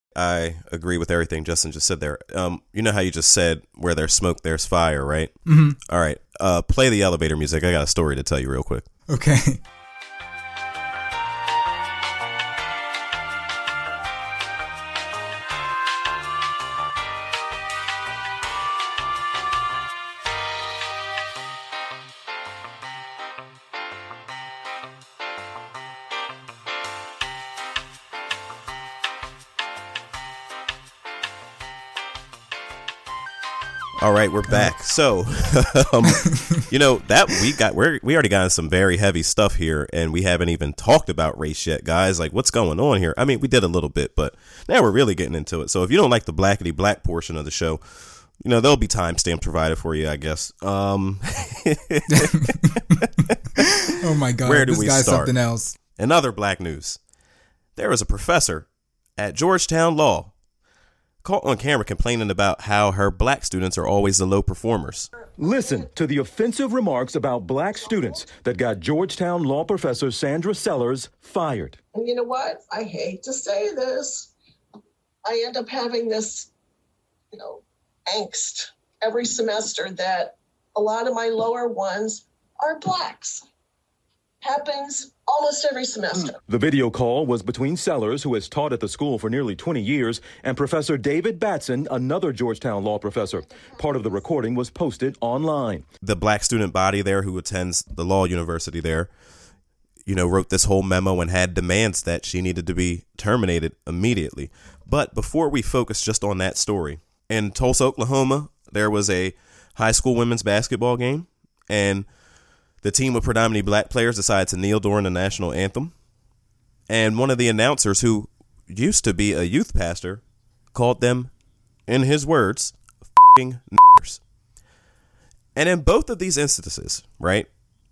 Speaker 4: I agree with everything Justin just said there. You know how you just said where there's smoke, there's fire, right?
Speaker 3: Mm-hmm.
Speaker 4: All right. Play the elevator music. I got a story to tell you real quick.
Speaker 3: Okay.
Speaker 4: All right, we're back. So, you know, that we already got some very heavy stuff here, and we haven't even talked about race yet, guys. Like, what's going on here? I mean, we did a little bit, but now we're really getting into it. So if you don't like the blackety black portion of the show, you know, there'll be timestamps provided for you, I guess. Oh
Speaker 3: my God,
Speaker 4: where do
Speaker 3: this
Speaker 4: we
Speaker 3: guy's
Speaker 4: start?
Speaker 3: Something else.
Speaker 4: In other black news, there was a professor at Georgetown Law caught on camera complaining about how her black students are always the low performers.
Speaker 13: Listen to the offensive remarks about black students that got Georgetown law professor Sandra Sellers fired.
Speaker 14: And you know what? I hate to say this. I end up having this, you know, angst every semester that a lot of my lower ones are blacks. Happens almost every semester.
Speaker 13: The video call was between Sellers, who has taught at the school for nearly 20 years, and Professor David Batson, another Georgetown law professor. Part of the recording was posted online.
Speaker 4: The black student body there who attends the law university there, wrote this whole memo and had demands that she needed to be terminated immediately. But before we focus just on that story, in Tulsa, Oklahoma, there was a high school women's basketball game, and the team of predominantly black players decided to kneel during the national anthem. And one of the announcers, who used to be a youth pastor, called them, in his words, f***ing niggers. And in both of these instances, right,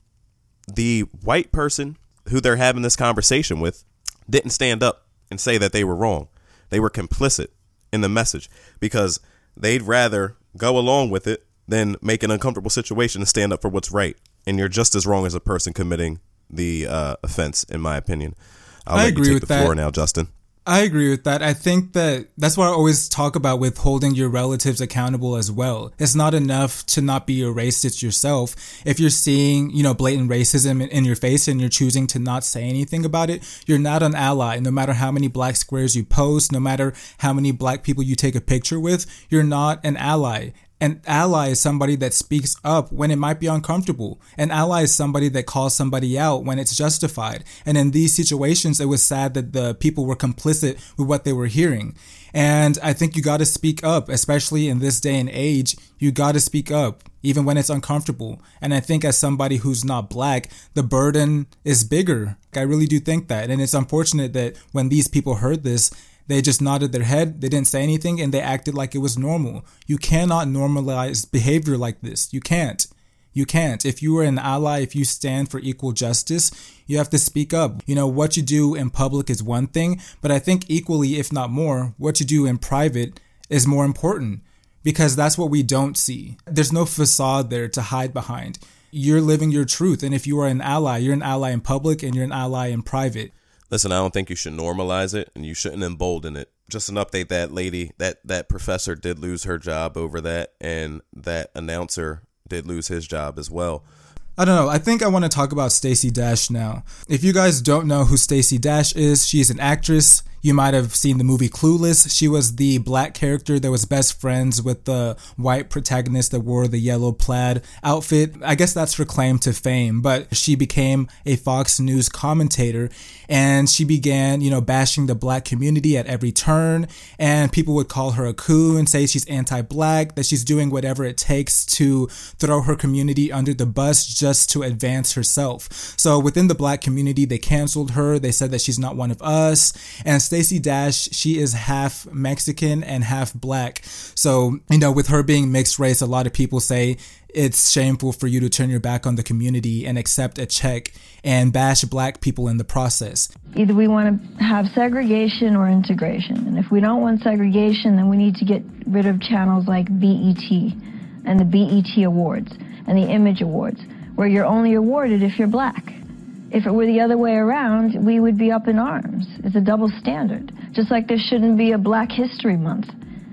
Speaker 4: the white person who they're having this conversation with didn't stand up and say that they were wrong. They were complicit in the message because they'd rather go along with it than make an uncomfortable situation and stand up for what's right. And you're just as wrong as a person committing the offense, in my opinion.
Speaker 3: I agree with that.
Speaker 4: Floor now, Justin.
Speaker 3: I agree with that. I think that's what I always talk about with holding your relatives accountable as well. It's not enough to not be a racist yourself. If you're seeing, blatant racism in your face and you're choosing to not say anything about it, you're not an ally. No matter how many black squares you post, no matter how many black people you take a picture with, you're not an ally. An ally is somebody that speaks up when it might be uncomfortable. An ally is somebody that calls somebody out when it's justified. And in these situations, it was sad that the people were complicit with what they were hearing. And I think you got to speak up, especially in this day and age. You got to speak up, even when it's uncomfortable. And I think as somebody who's not black, the burden is bigger. I really do think that. And it's unfortunate that when these people heard this, they just nodded their head, they didn't say anything, and they acted like it was normal. You cannot normalize behavior like this. You can't. You can't. If you are an ally, if you stand for equal justice, you have to speak up. What you do in public is one thing, but I think equally, if not more, what you do in private is more important because that's what we don't see. There's no facade there to hide behind. You're living your truth, and if you are an ally, you're an ally in public and you're an ally in private.
Speaker 4: Listen, I don't think you should normalize it and you shouldn't embolden it. Just an update, that lady, that professor did lose her job over that, and that announcer did lose his job as well.
Speaker 3: I don't know. I think I want to talk about Stacey Dash now. If you guys don't know who Stacey Dash is, she's an actress. You might have seen the movie Clueless. She was the black character that was best friends with the white protagonist that wore the yellow plaid outfit. I guess that's her claim to fame, but she became a Fox News commentator and she began, bashing the black community at every turn. And people would call her a coon, say she's anti-black, that she's doing whatever it takes to throw her community under the bus just to advance herself. So within the black community, they canceled her. They said that she's not one of us. And Stacey Dash, she is half Mexican and half black. So, with her being mixed race, a lot of people say it's shameful for you to turn your back on the community and accept a check and bash black people in the process.
Speaker 15: Either we want to have segregation or integration. And if we don't want segregation, then we need to get rid of channels like BET and the BET Awards and the Image Awards, where you're only awarded if you're black. If it were the other way around, we would be up in arms. It's a double standard. Just like there shouldn't be a Black History Month.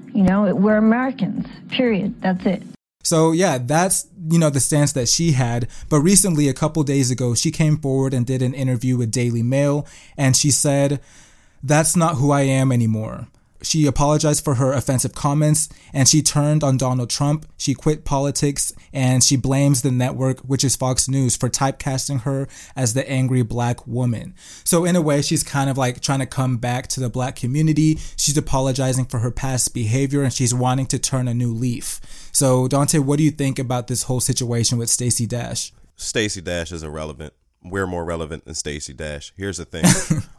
Speaker 15: We're Americans, period. That's it.
Speaker 3: So yeah, that's, the stance that she had. But recently, a couple days ago, she came forward and did an interview with Daily Mail. And she said, "That's not who I am anymore." She apologized for her offensive comments and she turned on Donald Trump. She quit politics and she blames the network, which is Fox News, for typecasting her as the angry black woman. So in a way, she's kind of like trying to come back to the black community. She's apologizing for her past behavior and she's wanting to turn a new leaf. So Dante, what do you think about this whole situation with Stacey Dash?
Speaker 4: Stacey Dash is irrelevant. We're more relevant than Stacey Dash. Here's the thing.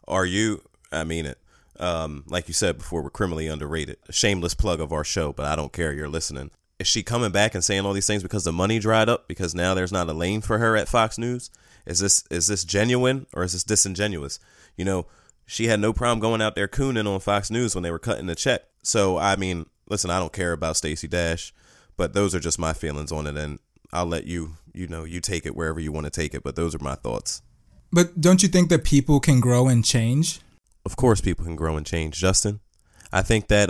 Speaker 4: I mean it. Like you said before, we're criminally underrated. A shameless plug of our show, but I don't care. You're listening. Is she coming back and saying all these things because the money dried up? Because now there's not a lane for her at Fox News? Is this genuine or is this disingenuous? She had no problem going out there cooning on Fox News when they were cutting the check. So, listen, I don't care about Stacey Dash, but those are just my feelings on it. And I'll let you take it wherever you want to take it. But those are my thoughts.
Speaker 3: But don't you think that people can grow and change?
Speaker 4: Of course people can grow and change, Justin. I think that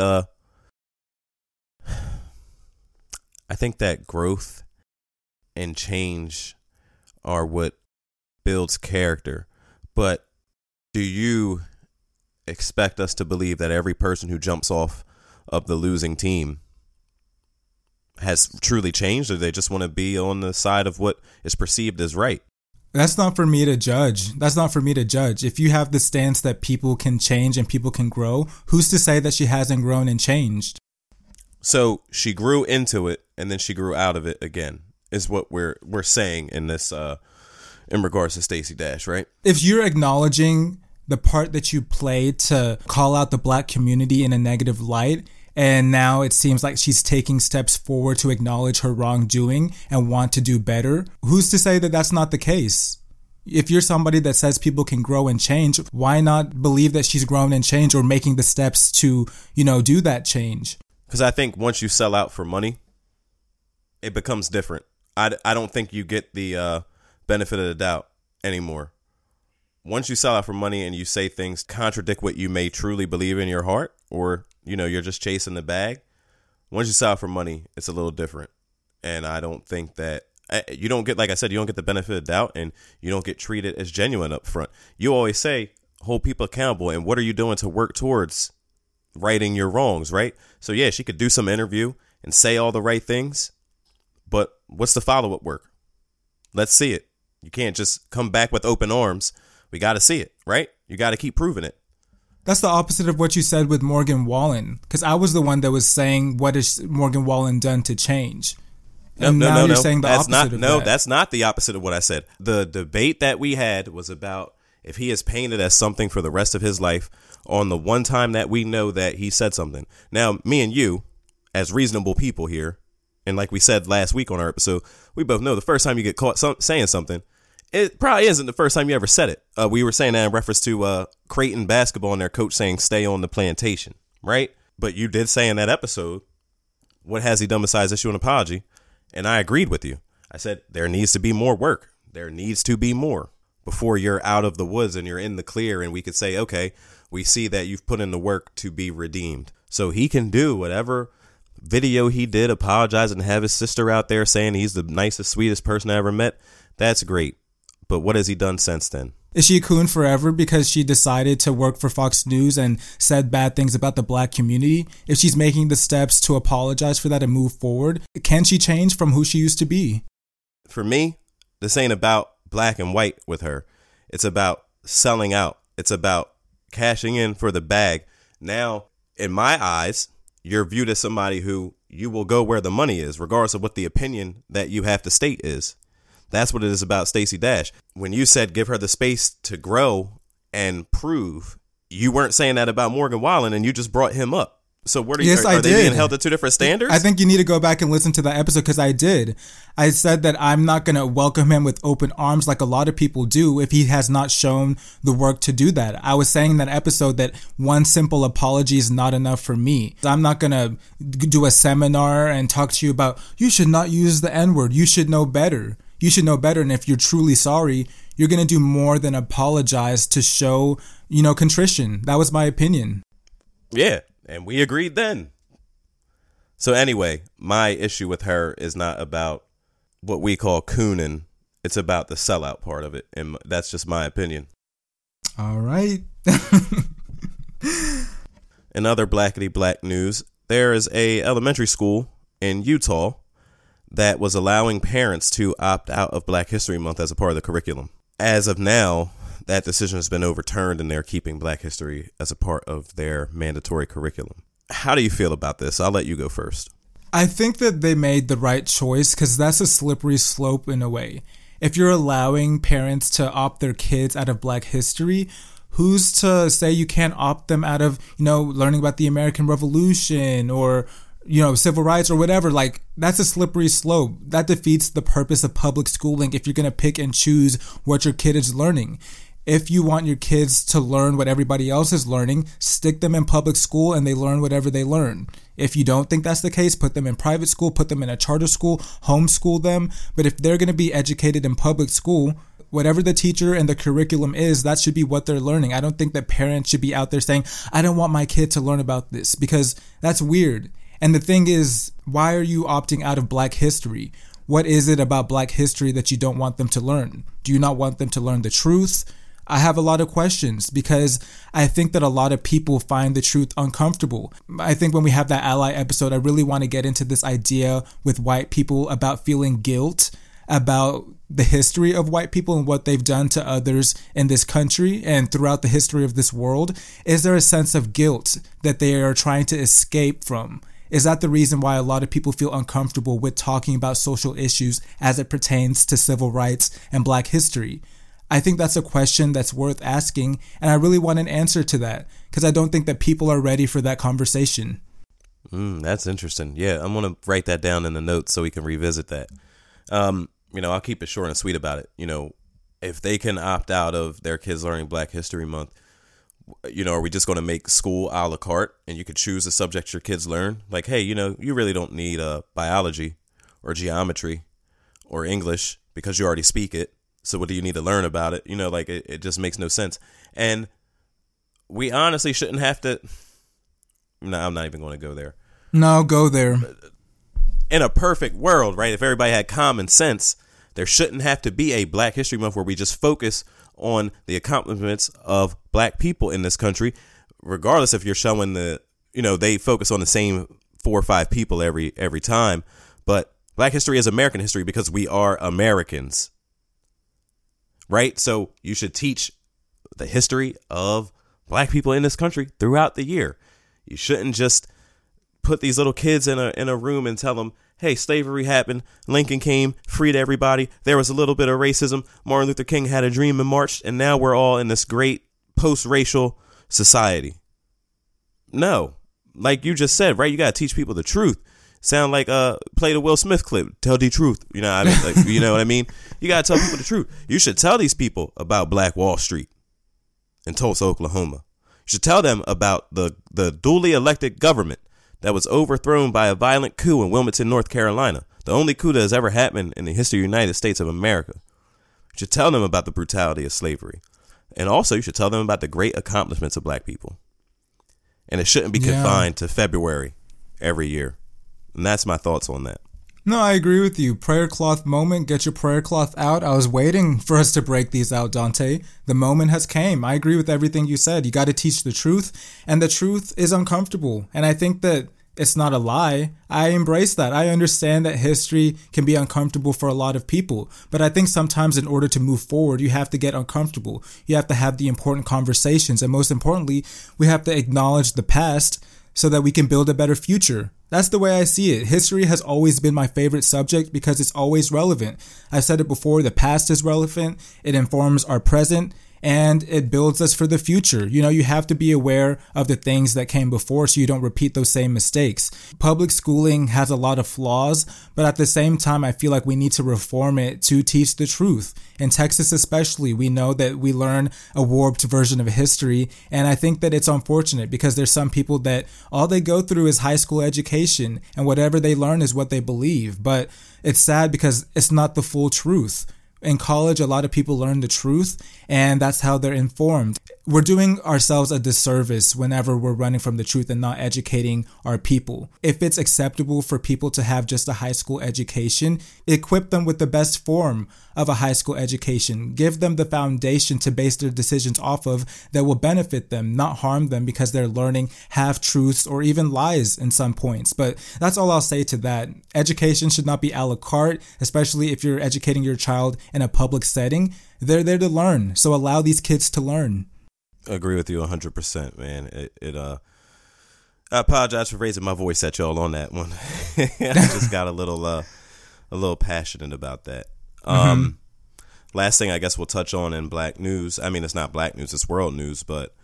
Speaker 4: growth and change are what builds character. But do you expect us to believe that every person who jumps off of the losing team has truly changed, or they just want to be on the side of what is perceived as right?
Speaker 3: That's not for me to judge. If you have the stance that people can change and people can grow, who's to say that she hasn't grown and changed?
Speaker 4: So she grew into it and then she grew out of it again, is what we're saying in this in regards to Stacey Dash, right?
Speaker 3: If you're acknowledging the part that you played to call out the black community in a negative light, and now it seems like she's taking steps forward to acknowledge her wrongdoing and want to do better, who's to say that that's not the case? If you're somebody that says people can grow and change, why not believe that she's grown and changed or making the steps to, do that change?
Speaker 4: Because I think once you sell out for money, it becomes different. I don't think you get the benefit of the doubt anymore. Once you sell out for money and you say things contradict what you may truly believe in your heart, or you're just chasing the bag, once you sell out for money, it's a little different. And I don't think that you don't get, like I said, you don't get the benefit of the doubt, and you don't get treated as genuine up front. You always say hold people accountable, and what are you doing to work towards righting your wrongs, right? So yeah, she could do some interview and say all the right things, but what's the follow-up work? Let's see it. You can't just come back with open arms. We got to see it, right? You got to keep proving it.
Speaker 3: That's the opposite of what you said with Morgan Wallen, because I was the one that was saying, what has Morgan Wallen done to change? And now you're saying the opposite of that.
Speaker 4: That's not the opposite of what I said. The debate that we had was about if he is painted as something for the rest of his life on the one time that we know that he said something. Now, me and you, as reasonable people here, and like we said last week on our episode, we both know the first time you get caught saying something, it probably isn't the first time you ever said it. We were saying that in reference to Creighton basketball and their coach saying, stay on the plantation, right? But you did say in that episode, what has he done besides issue an apology? And I agreed with you. I said, there needs to be more work. There needs to be more before you're out of the woods and you're in the clear. And we could say, okay, we see that you've put in the work to be redeemed. So he can do whatever video he did, apologize and have his sister out there saying he's the nicest, sweetest person I ever met. That's great. But what has he done since then?
Speaker 3: Is she a coon forever because she decided to work for Fox News and said bad things about the black community? If she's making the steps to apologize for that and move forward, can she change from who she used to be?
Speaker 4: For me, this ain't about black and white with her. It's about selling out. It's about cashing in for the bag. Now, in my eyes, you're viewed as somebody who you will go where the money is, regardless of what the opinion that you have to state is. That's what it is about Stacey Dash. When you said give her the space to grow and prove, you weren't saying that about Morgan Wallen, and you just brought him up. So what are you? Are they being held to two different standards?
Speaker 3: I think you need to go back and listen to that episode, because I did. I said that I'm not going to welcome him with open arms like a lot of people do if he has not shown the work to do that. I was saying in that episode that one simple apology is not enough for me. I'm not going to do a seminar and talk to you about you should not use the N-word. You should know better. You should know better. And if you're truly sorry, you're going to do more than apologize to show, contrition. That was my opinion.
Speaker 4: Yeah. And we agreed then. So anyway, my issue with her is not about what we call cooning. It's about the sellout part of it. And that's just my opinion.
Speaker 3: All right.
Speaker 4: In other blackity black news, there is a elementary school in Utah that was allowing parents to opt out of Black History Month as a part of the curriculum. As of now, that decision has been overturned and they're keeping Black History as a part of their mandatory curriculum. How do you feel about this? I'll let you go first.
Speaker 3: I think that they made the right choice, because that's a slippery slope in a way. If you're allowing parents to opt their kids out of Black History, who's to say you can't opt them out of, learning about the American Revolution or civil rights or whatever? Like, that's a slippery slope. That defeats the purpose of public schooling if you're going to pick and choose what your kid is learning. If you want your kids to learn what everybody else is learning, stick them in public school and they learn whatever they learn. If you don't think that's the case, put them in private school, put them in a charter school, homeschool them. But if they're going to be educated in public school, whatever the teacher and the curriculum is, that should be what they're learning. I don't think that parents should be out there saying, I don't want my kid to learn about this, because that's weird. And the thing is, why are you opting out of Black History? What is it about Black History that you don't want them to learn? Do you not want them to learn the truth? I have a lot of questions because I think that a lot of people find the truth uncomfortable. I think when we have that ally episode, I really want to get into this idea with white people about feeling guilt about the history of white people and what they've done to others in this country and throughout the history of this world. Is there a sense of guilt that they are trying to escape from? Is that the reason why a lot of people feel uncomfortable with talking about social issues as it pertains to civil rights and Black history? I think that's a question that's worth asking, and I really want an answer to that because I don't think that people are ready for that conversation.
Speaker 4: That's interesting. Yeah, I'm going to write that down in the notes so we can revisit that. I'll keep it short and sweet about it. If they can opt out of their kids learning Black History Month, are we just going to make school a la carte and you could choose the subject your kids learn? Like, hey, you really don't need biology or geometry or English because you already speak it. So what do you need to learn about it? It just makes no sense. And we honestly shouldn't have to. No, I'm not even going to go there.
Speaker 3: No, go there.
Speaker 4: In a perfect world, right? If everybody had common sense, there shouldn't have to be a Black History Month where we just focus on the accomplishments of Black people in this country, regardless if you're showing they focus on the same 4 or 5 people every time. But Black history is American history because we are Americans, right? So you should teach the history of Black people in this country throughout the year. You shouldn't just put these little kids in a room and tell them, hey, slavery happened. Lincoln came, freed everybody. There was a little bit of racism. Martin Luther King had a dream and marched. And now we're all in this great post-racial society. No, like you just said, right? You got to teach people the truth. Sound like play the Will Smith clip. Tell the truth. You know what I mean? You got to tell people the truth. You should tell these people about Black Wall Street in Tulsa, Oklahoma. You should tell them about the duly elected government that was overthrown by a violent coup in Wilmington, North Carolina. The only coup that has ever happened in the history of the United States of America. You should tell them about the brutality of slavery. And also, you should tell them about the great accomplishments of Black people. And it shouldn't be confined to February every year. And that's my thoughts on that.
Speaker 3: No, I agree with you. Prayer cloth moment. Get your prayer cloth out. I was waiting for us to break these out, Dante. The moment has came. I agree with everything you said. You got to teach the truth, and the truth is uncomfortable. And I think that it's not a lie. I embrace that. I understand that history can be uncomfortable for a lot of people, but I think sometimes in order to move forward, you have to get uncomfortable. You have to have the important conversations, and most importantly, we have to acknowledge the past so that we can build a better future. That's the way I see it. History has always been my favorite subject because it's always relevant. I've said it before, the past is relevant, it informs our present, and it builds us for the future. You have to be aware of the things that came before so you don't repeat those same mistakes. Public schooling has a lot of flaws, but at the same time, I feel like we need to reform it to teach the truth. In Texas especially, we know that we learn a warped version of history, and I think that it's unfortunate because there's some people that all they go through is high school education, and whatever they learn is what they believe. But it's sad because it's not the full truth. In college, a lot of people learn the truth, and that's how they're informed. We're doing ourselves a disservice whenever we're running from the truth and not educating our people. If it's acceptable for people to have just a high school education, equip them with the best form of a high school education. Give them the foundation to base their decisions off of that will benefit them, not harm them because they're learning half-truths or even lies in some points. But that's all I'll say to that. Education should not be a la carte, especially if you're educating your child in a public setting. They're there to learn, so allow these kids to learn.
Speaker 4: Agree with you 100%, man. I apologize for raising my voice at y'all on that one. I just got a little passionate about that. Last thing I guess we'll touch on in Black news. I mean, it's not Black news, it's world news, but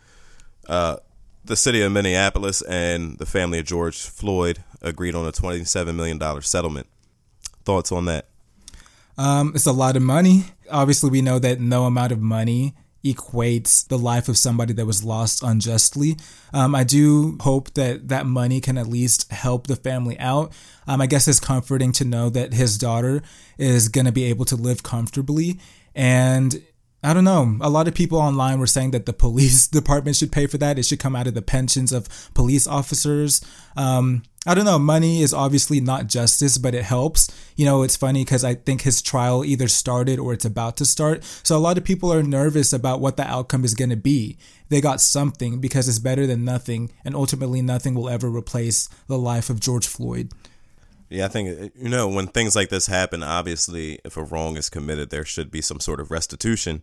Speaker 4: the city of Minneapolis and the family of George Floyd agreed on a $27 million settlement. Thoughts on that?
Speaker 3: It's a lot of money. Obviously, we know that no amount of money equates the life of somebody that was lost unjustly. I do hope that that money can at least help the family out. I guess it's comforting to know that his daughter is going to be able to live comfortably. And I don't know. A lot of people online were saying that the police department should pay for that. It should come out of the pensions of police officers. I don't know. Money is obviously not justice, but it helps. You know, it's funny because I think his trial either started or it's about to start. So a lot of people are nervous about what the outcome is going to be. They got something because it's better than nothing. And ultimately, nothing will ever replace the life of George Floyd.
Speaker 4: Yeah, I think, you know, when things like this happen, obviously, if a wrong is committed, there should be some sort of restitution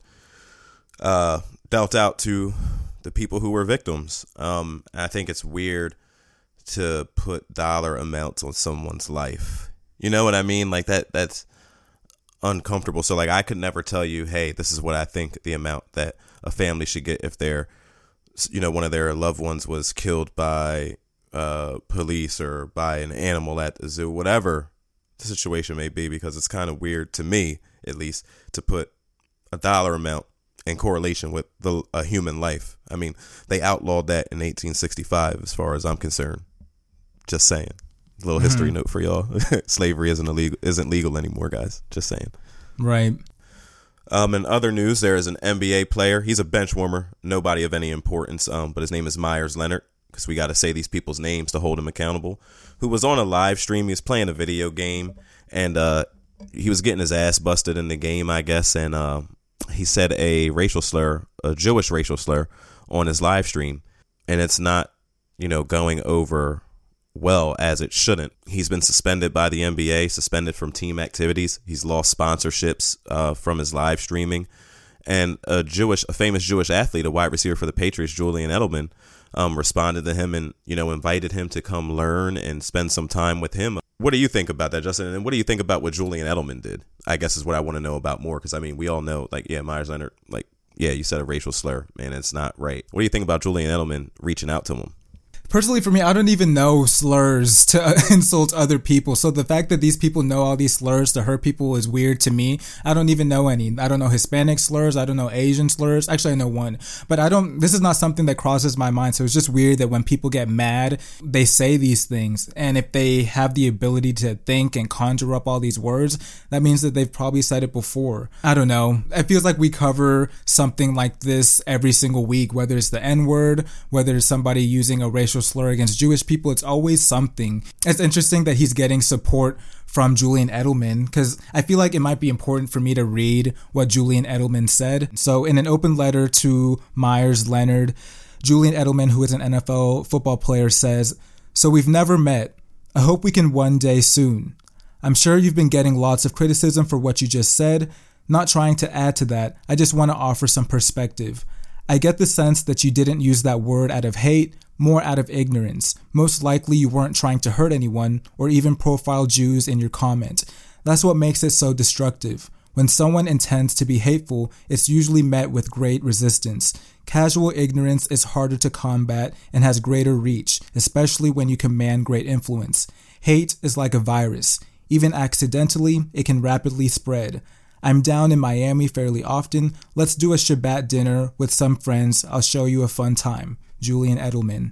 Speaker 4: dealt out to the people who were victims. I think it's weird to put dollar amounts on someone's life. You know what I mean? Like that's uncomfortable. So like I could never tell you, hey, this is what I think the amount that a family should get if their, you know, one of their loved ones was killed by police or by an animal at the zoo, whatever the situation may be, because it's kind of weird to me, at least, to put a dollar amount in correlation with a human life. I mean, they outlawed that in 1865, as far as I'm concerned. Just saying. A little history note for y'all. Slavery isn't legal anymore, guys. Just saying.
Speaker 3: Right.
Speaker 4: In other news, there is an NBA player. He's a bench warmer, nobody of any importance, but his name is Meyers Leonard, because we got to say these people's names to hold him accountable, who was on a live stream. He was playing a video game, and he was getting his ass busted in the game, I guess, and he said a racial slur, a Jewish racial slur, on his live stream, and it's not, you know, going over well, as it shouldn't. He's been suspended by the NBA, suspended from team activities. He's lost sponsorships from his live streaming. And a famous Jewish athlete, a wide receiver for the Patriots, Julian Edelman, responded to him and, you know, invited him to come learn and spend some time with him. What do you think about that, Justin? And what do you think about what Julian Edelman did? I guess is what I want to know about more, because I mean, we all know, like, yeah, Meyers Leonard, like, yeah, you said a racial slur, man, it's not right. What do you think about Julian Edelman reaching out to him?
Speaker 3: Personally, for me, I don't even know slurs to insult other people. So the fact that these people know all these slurs to hurt people is weird to me. I don't even know any. I don't know Hispanic slurs. I don't know Asian slurs. Actually, I know one. But this is not something that crosses my mind. So it's just weird that when people get mad, they say these things. And if they have the ability to think and conjure up all these words, that means that they've probably said it before. I don't know. It feels like we cover something like this every single week, whether it's the N-word, whether it's somebody using a racial slur against Jewish people. It's always something. It's interesting that he's getting support from Julian Edelman, because I feel like it might be important for me to read what Julian Edelman said. So in an open letter to Meyers Leonard, Julian Edelman, who is an NFL football player, says, "So we've never met. I hope we can one day soon. I'm sure you've been getting lots of criticism for what you just said. Not trying to add to that, I just want to offer some perspective. I get the sense that you didn't use that word out of hate, more out of ignorance. Most likely you weren't trying to hurt anyone or even profile Jews in your comment. That's what makes it so destructive. When someone intends to be hateful, it's usually met with great resistance. Casual ignorance is harder to combat and has greater reach, especially when you command great influence. Hate is like a virus. Even accidentally, it can rapidly spread. I'm down in Miami fairly often. Let's do a Shabbat dinner with some friends. I'll show you a fun time. Julian Edelman."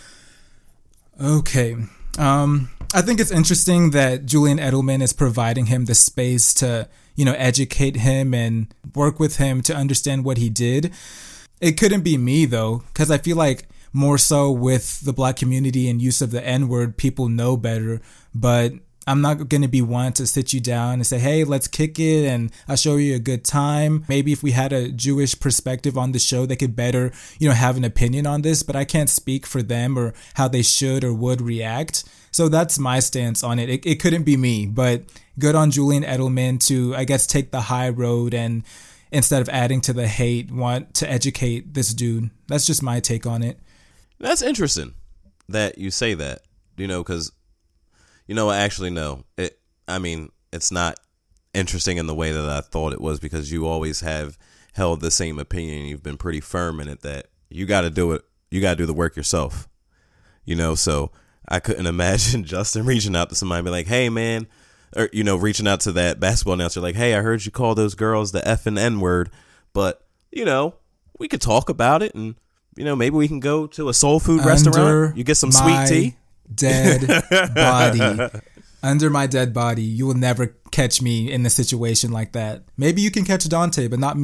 Speaker 3: Okay. I think it's interesting that Julian Edelman is providing him the space to, you know, educate him and work with him to understand what he did. It couldn't be me, though, because I feel like more so with the Black community and use of the N-word, people know better, but I'm not going to be one to sit you down and say, hey, let's kick it and I'll show you a good time. Maybe if we had a Jewish perspective on the show, they could better, you know, have an opinion on this, but I can't speak for them or how they should or would react. So that's my stance on it. It couldn't be me, but good on Julian Edelman to, I guess, take the high road and instead of adding to the hate, want to educate this dude. That's just my take on it.
Speaker 4: That's interesting that you say that, you know, because you know, actually, no. It's not interesting in the way that I thought it was, because you always have held the same opinion. You've been pretty firm in it that you got to do it. You got to do the work yourself, you know. So I couldn't imagine Justin reaching out to somebody and be like, hey, man, or, you know, reaching out to that basketball announcer like, hey, I heard you call those girls the F and N word, but, you know, we could talk about it and, you know, maybe we can go to a soul food restaurant. You get some sweet tea.
Speaker 3: Dead body. Under my dead body. You will never catch me in a situation like that. Maybe you can catch Dante, but not me.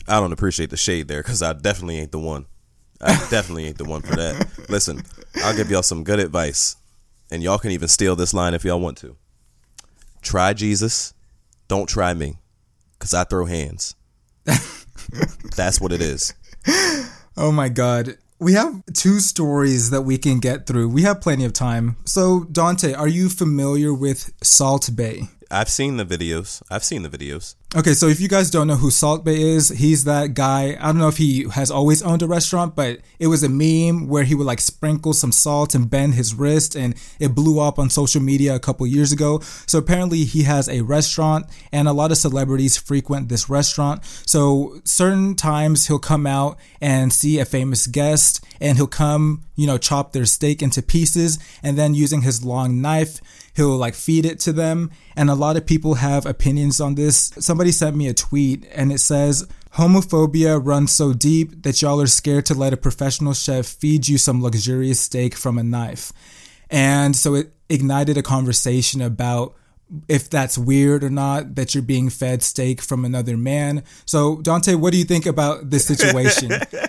Speaker 4: I don't appreciate the shade there because I definitely ain't the one. I definitely ain't the one for that. Listen, I'll give y'all some good advice, and y'all can even steal this line if y'all want to. Try Jesus, don't try me, because I throw hands. That's what it is.
Speaker 3: Oh my God. We have 2 stories that we can get through. We have plenty of time. So, Dante, are you familiar with Salt Bae?
Speaker 4: I've seen the videos.
Speaker 3: Okay, so if you guys don't know who Salt Bae is, he's that guy. I don't know if he has always owned a restaurant, but it was a meme where he would like sprinkle some salt and bend his wrist, and it blew up on social media a couple years ago. So apparently he has a restaurant, and a lot of celebrities frequent this restaurant. So certain times he'll come out and see a famous guest, and he'll come, chop their steak into pieces, and then using his long knife, he'll like feed it to them. And a lot of people have opinions on this. Somebody sent me a tweet and it says, homophobia runs so deep that y'all are scared to let a professional chef feed you some luxurious steak from a knife. And so it ignited a conversation about if that's weird or not, that you're being fed steak from another man. So Dante, what do you think about this situation?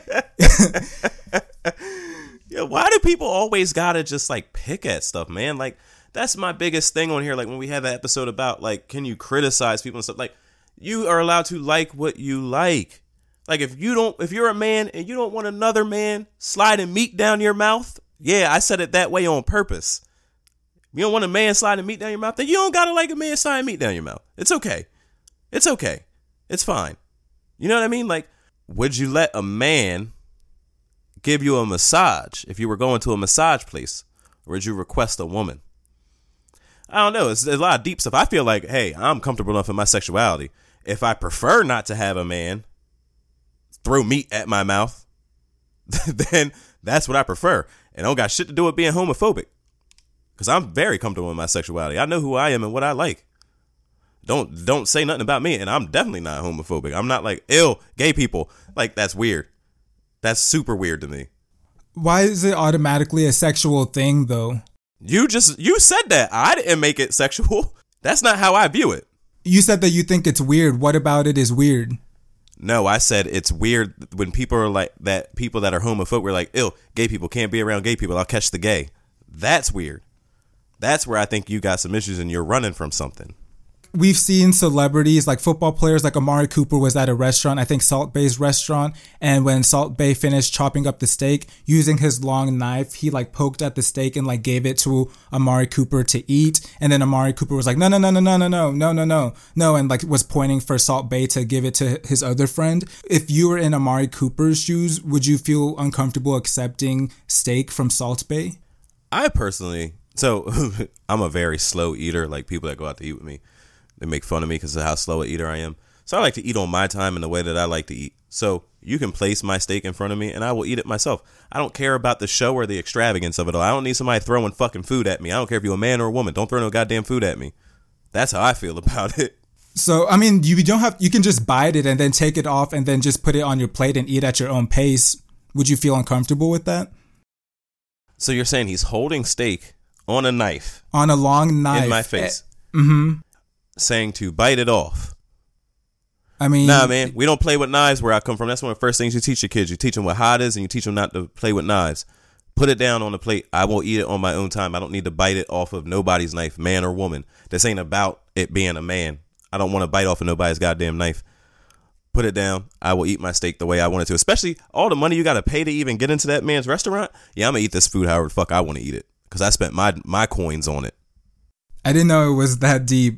Speaker 4: Yeah, why do people always gotta just like pick at stuff, man? Like, that's my biggest thing on here. Like when we had that episode about like, can you criticize people and stuff? Like, you are allowed to like what you like. Like if you're a man and you don't want another man sliding meat down your mouth. Yeah, I said it that way on purpose. You don't want a man sliding meat down your mouth, then you don't gotta like a man sliding meat down your mouth. It's okay. It's okay. It's fine. You know what I mean? Like, would you let a man give you a massage if you were going to a massage place? Or would you request a woman? I don't know. There's a lot of deep stuff. I feel like, hey, I'm comfortable enough in my sexuality. If I prefer not to have a man throw meat at my mouth, then that's what I prefer. And don't got shit to do with being homophobic. Because I'm very comfortable in my sexuality. I know who I am and what I like. Don't say nothing about me. And I'm definitely not homophobic. I'm not like, ew, gay people. Like, that's weird. That's super weird to me.
Speaker 3: Why is it automatically a sexual thing, though?
Speaker 4: You said that. I didn't make it sexual. That's not how I view it.
Speaker 3: You said that you think it's weird. What about it is weird?
Speaker 4: No, I said it's weird when people are like that. People that are homophobic were like, ew, gay people can't be around gay people. I'll catch the gay. That's weird. That's where I think you got some issues and you're running from something.
Speaker 3: We've seen celebrities like football players like Amari Cooper was at a restaurant, I think Salt Bae's restaurant. And when Salt Bae finished chopping up the steak, using his long knife, he like poked at the steak and like gave it to Amari Cooper to eat. And then Amari Cooper was like, no. And like was pointing for Salt Bae to give it to his other friend. If you were in Amari Cooper's shoes, would you feel uncomfortable accepting steak from Salt Bae?
Speaker 4: I personally, so I'm a very slow eater. Like people that go out to eat with me, they make fun of me because of how slow an eater I am. So I like to eat on my time in the way that I like to eat. So you can place my steak in front of me and I will eat it myself. I don't care about the show or the extravagance of it all. I don't need somebody throwing fucking food at me. I don't care if you're a man or a woman. Don't throw no goddamn food at me. That's how I feel about it.
Speaker 3: So, I mean, you can just bite it and then take it off and then just put it on your plate and eat at your own pace. Would you feel uncomfortable with that?
Speaker 4: So you're saying he's holding steak on a knife.
Speaker 3: On a long knife.
Speaker 4: In my face.
Speaker 3: Mm-hmm.
Speaker 4: Saying to bite it off.
Speaker 3: I mean,
Speaker 4: nah, man, we don't play with knives where I come from. That's one of the first things you teach your kids. You teach them what hot is and you teach them not to play with knives. Put it down on the plate. I will eat it on my own time. I don't need to bite it off of nobody's knife, man or woman. This ain't about it being a man. I don't want to bite off of nobody's goddamn knife. Put it down. I will eat my steak the way I want it to. Especially all the money you got to pay to even get into that man's restaurant. Yeah, I'm going to eat this food however the fuck I want to eat it. Because I spent my coins on it.
Speaker 3: I didn't know it was that deep.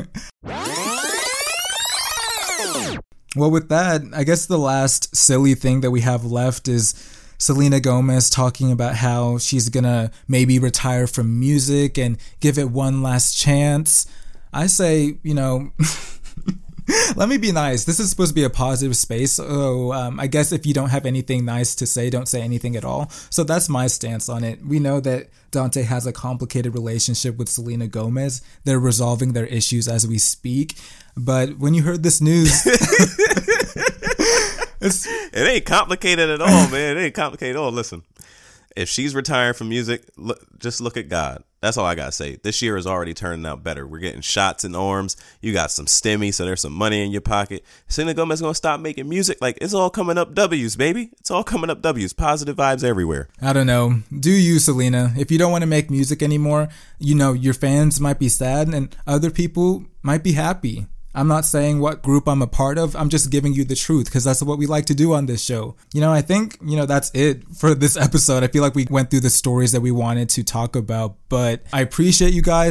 Speaker 3: Well, with that, I guess the last silly thing that we have left is Selena Gomez talking about how she's gonna maybe retire from music and give it one last chance. I say, let me be nice. This is supposed to be a positive space. So I guess if you don't have anything nice to say, don't say anything at all. So that's my stance on it. We know that Dante has a complicated relationship with Selena Gomez. They're resolving their issues as we speak. But when you heard this news...
Speaker 4: It ain't complicated at all, man. It ain't complicated at all. Listen, if she's retiring from music, just look at God. That's all I gotta say. This year is already turning out better. We're getting shots in arms. You got some stimmy, so there's some money in your pocket. Selena Gomez gonna stop making music. Like, it's all coming up W's, baby. It's all coming up W's. Positive vibes everywhere.
Speaker 3: I don't know. Do you, Selena? If you don't want to make music anymore, you know, your fans might be sad and other people might be happy. I'm not saying what group I'm a part of. I'm just giving you the truth because that's what we like to do on this show. You know, I think, you know, that's it for this episode. I feel like we went through the stories that we wanted to talk about, but I appreciate you guys.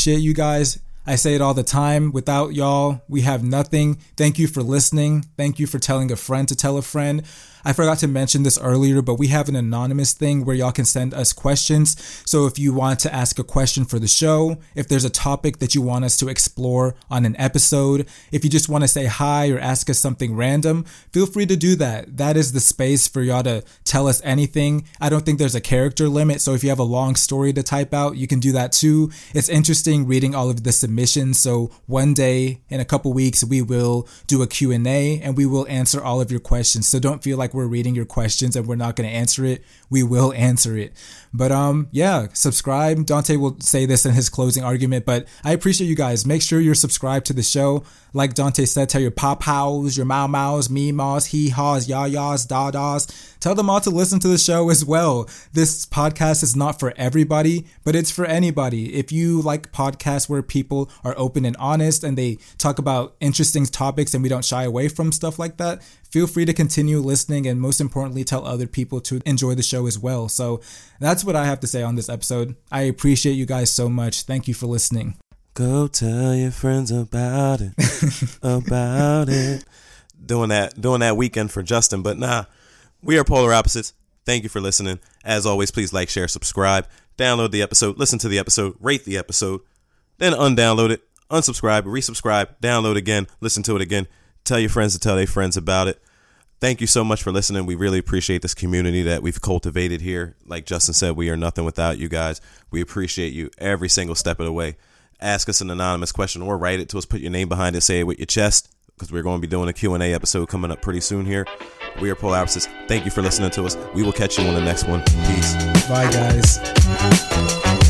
Speaker 3: I say it all the time. Without y'all, we have nothing. Thank you for listening. Thank you for telling a friend to tell a friend. I forgot to mention this earlier, but we have an anonymous thing where y'all can send us questions. So if you want to ask a question for the show, if there's a topic that you want us to explore on an episode, if you just want to say hi or ask us something random, feel free to do that. That is the space for y'all to tell us anything. I don't think there's a character limit, so if you have a long story to type out, you can do that too. It's interesting reading all of the submissions, so one day in a couple weeks, we will do a Q&A and we will answer all of your questions. So don't feel like we're reading your questions and we're not going to answer it. We will answer it. But yeah, subscribe. Dante will say this in his closing argument, but I appreciate you guys. Make sure you're subscribed to the show. Like Dante said, tell your pop-hows, your mau-maus, me-maws, he-haws, ya-yaws, da-daws. Tell them all to listen to the show as well. This podcast is not for everybody, but it's for anybody. If you like podcasts where people are open and honest and they talk about interesting topics and we don't shy away from stuff like that, feel free to continue listening and most importantly, tell other people to enjoy the show as well. So that's what I have to say on this episode. I appreciate you guys so much. Thank you for listening.
Speaker 4: Go tell your friends about it, about it. Doing that weekend for Justin, but nah, we are polar opposites. Thank you for listening. As always, please like, share, subscribe, download the episode, listen to the episode, rate the episode, then undownload it, unsubscribe, resubscribe, download again, listen to it again, tell your friends to tell their friends about it. Thank you so much for listening. We really appreciate this community that we've cultivated here. Like Justin said, we are nothing without you guys. We appreciate you every single step of the way. Ask us an anonymous question or write it to us. Put your name behind it. Say it with your chest because we're going to be doing a Q&A episode coming up pretty soon here. We are Polar Opposites. Thank you for listening to us. We will catch you on the next one. Peace.
Speaker 3: Bye, guys.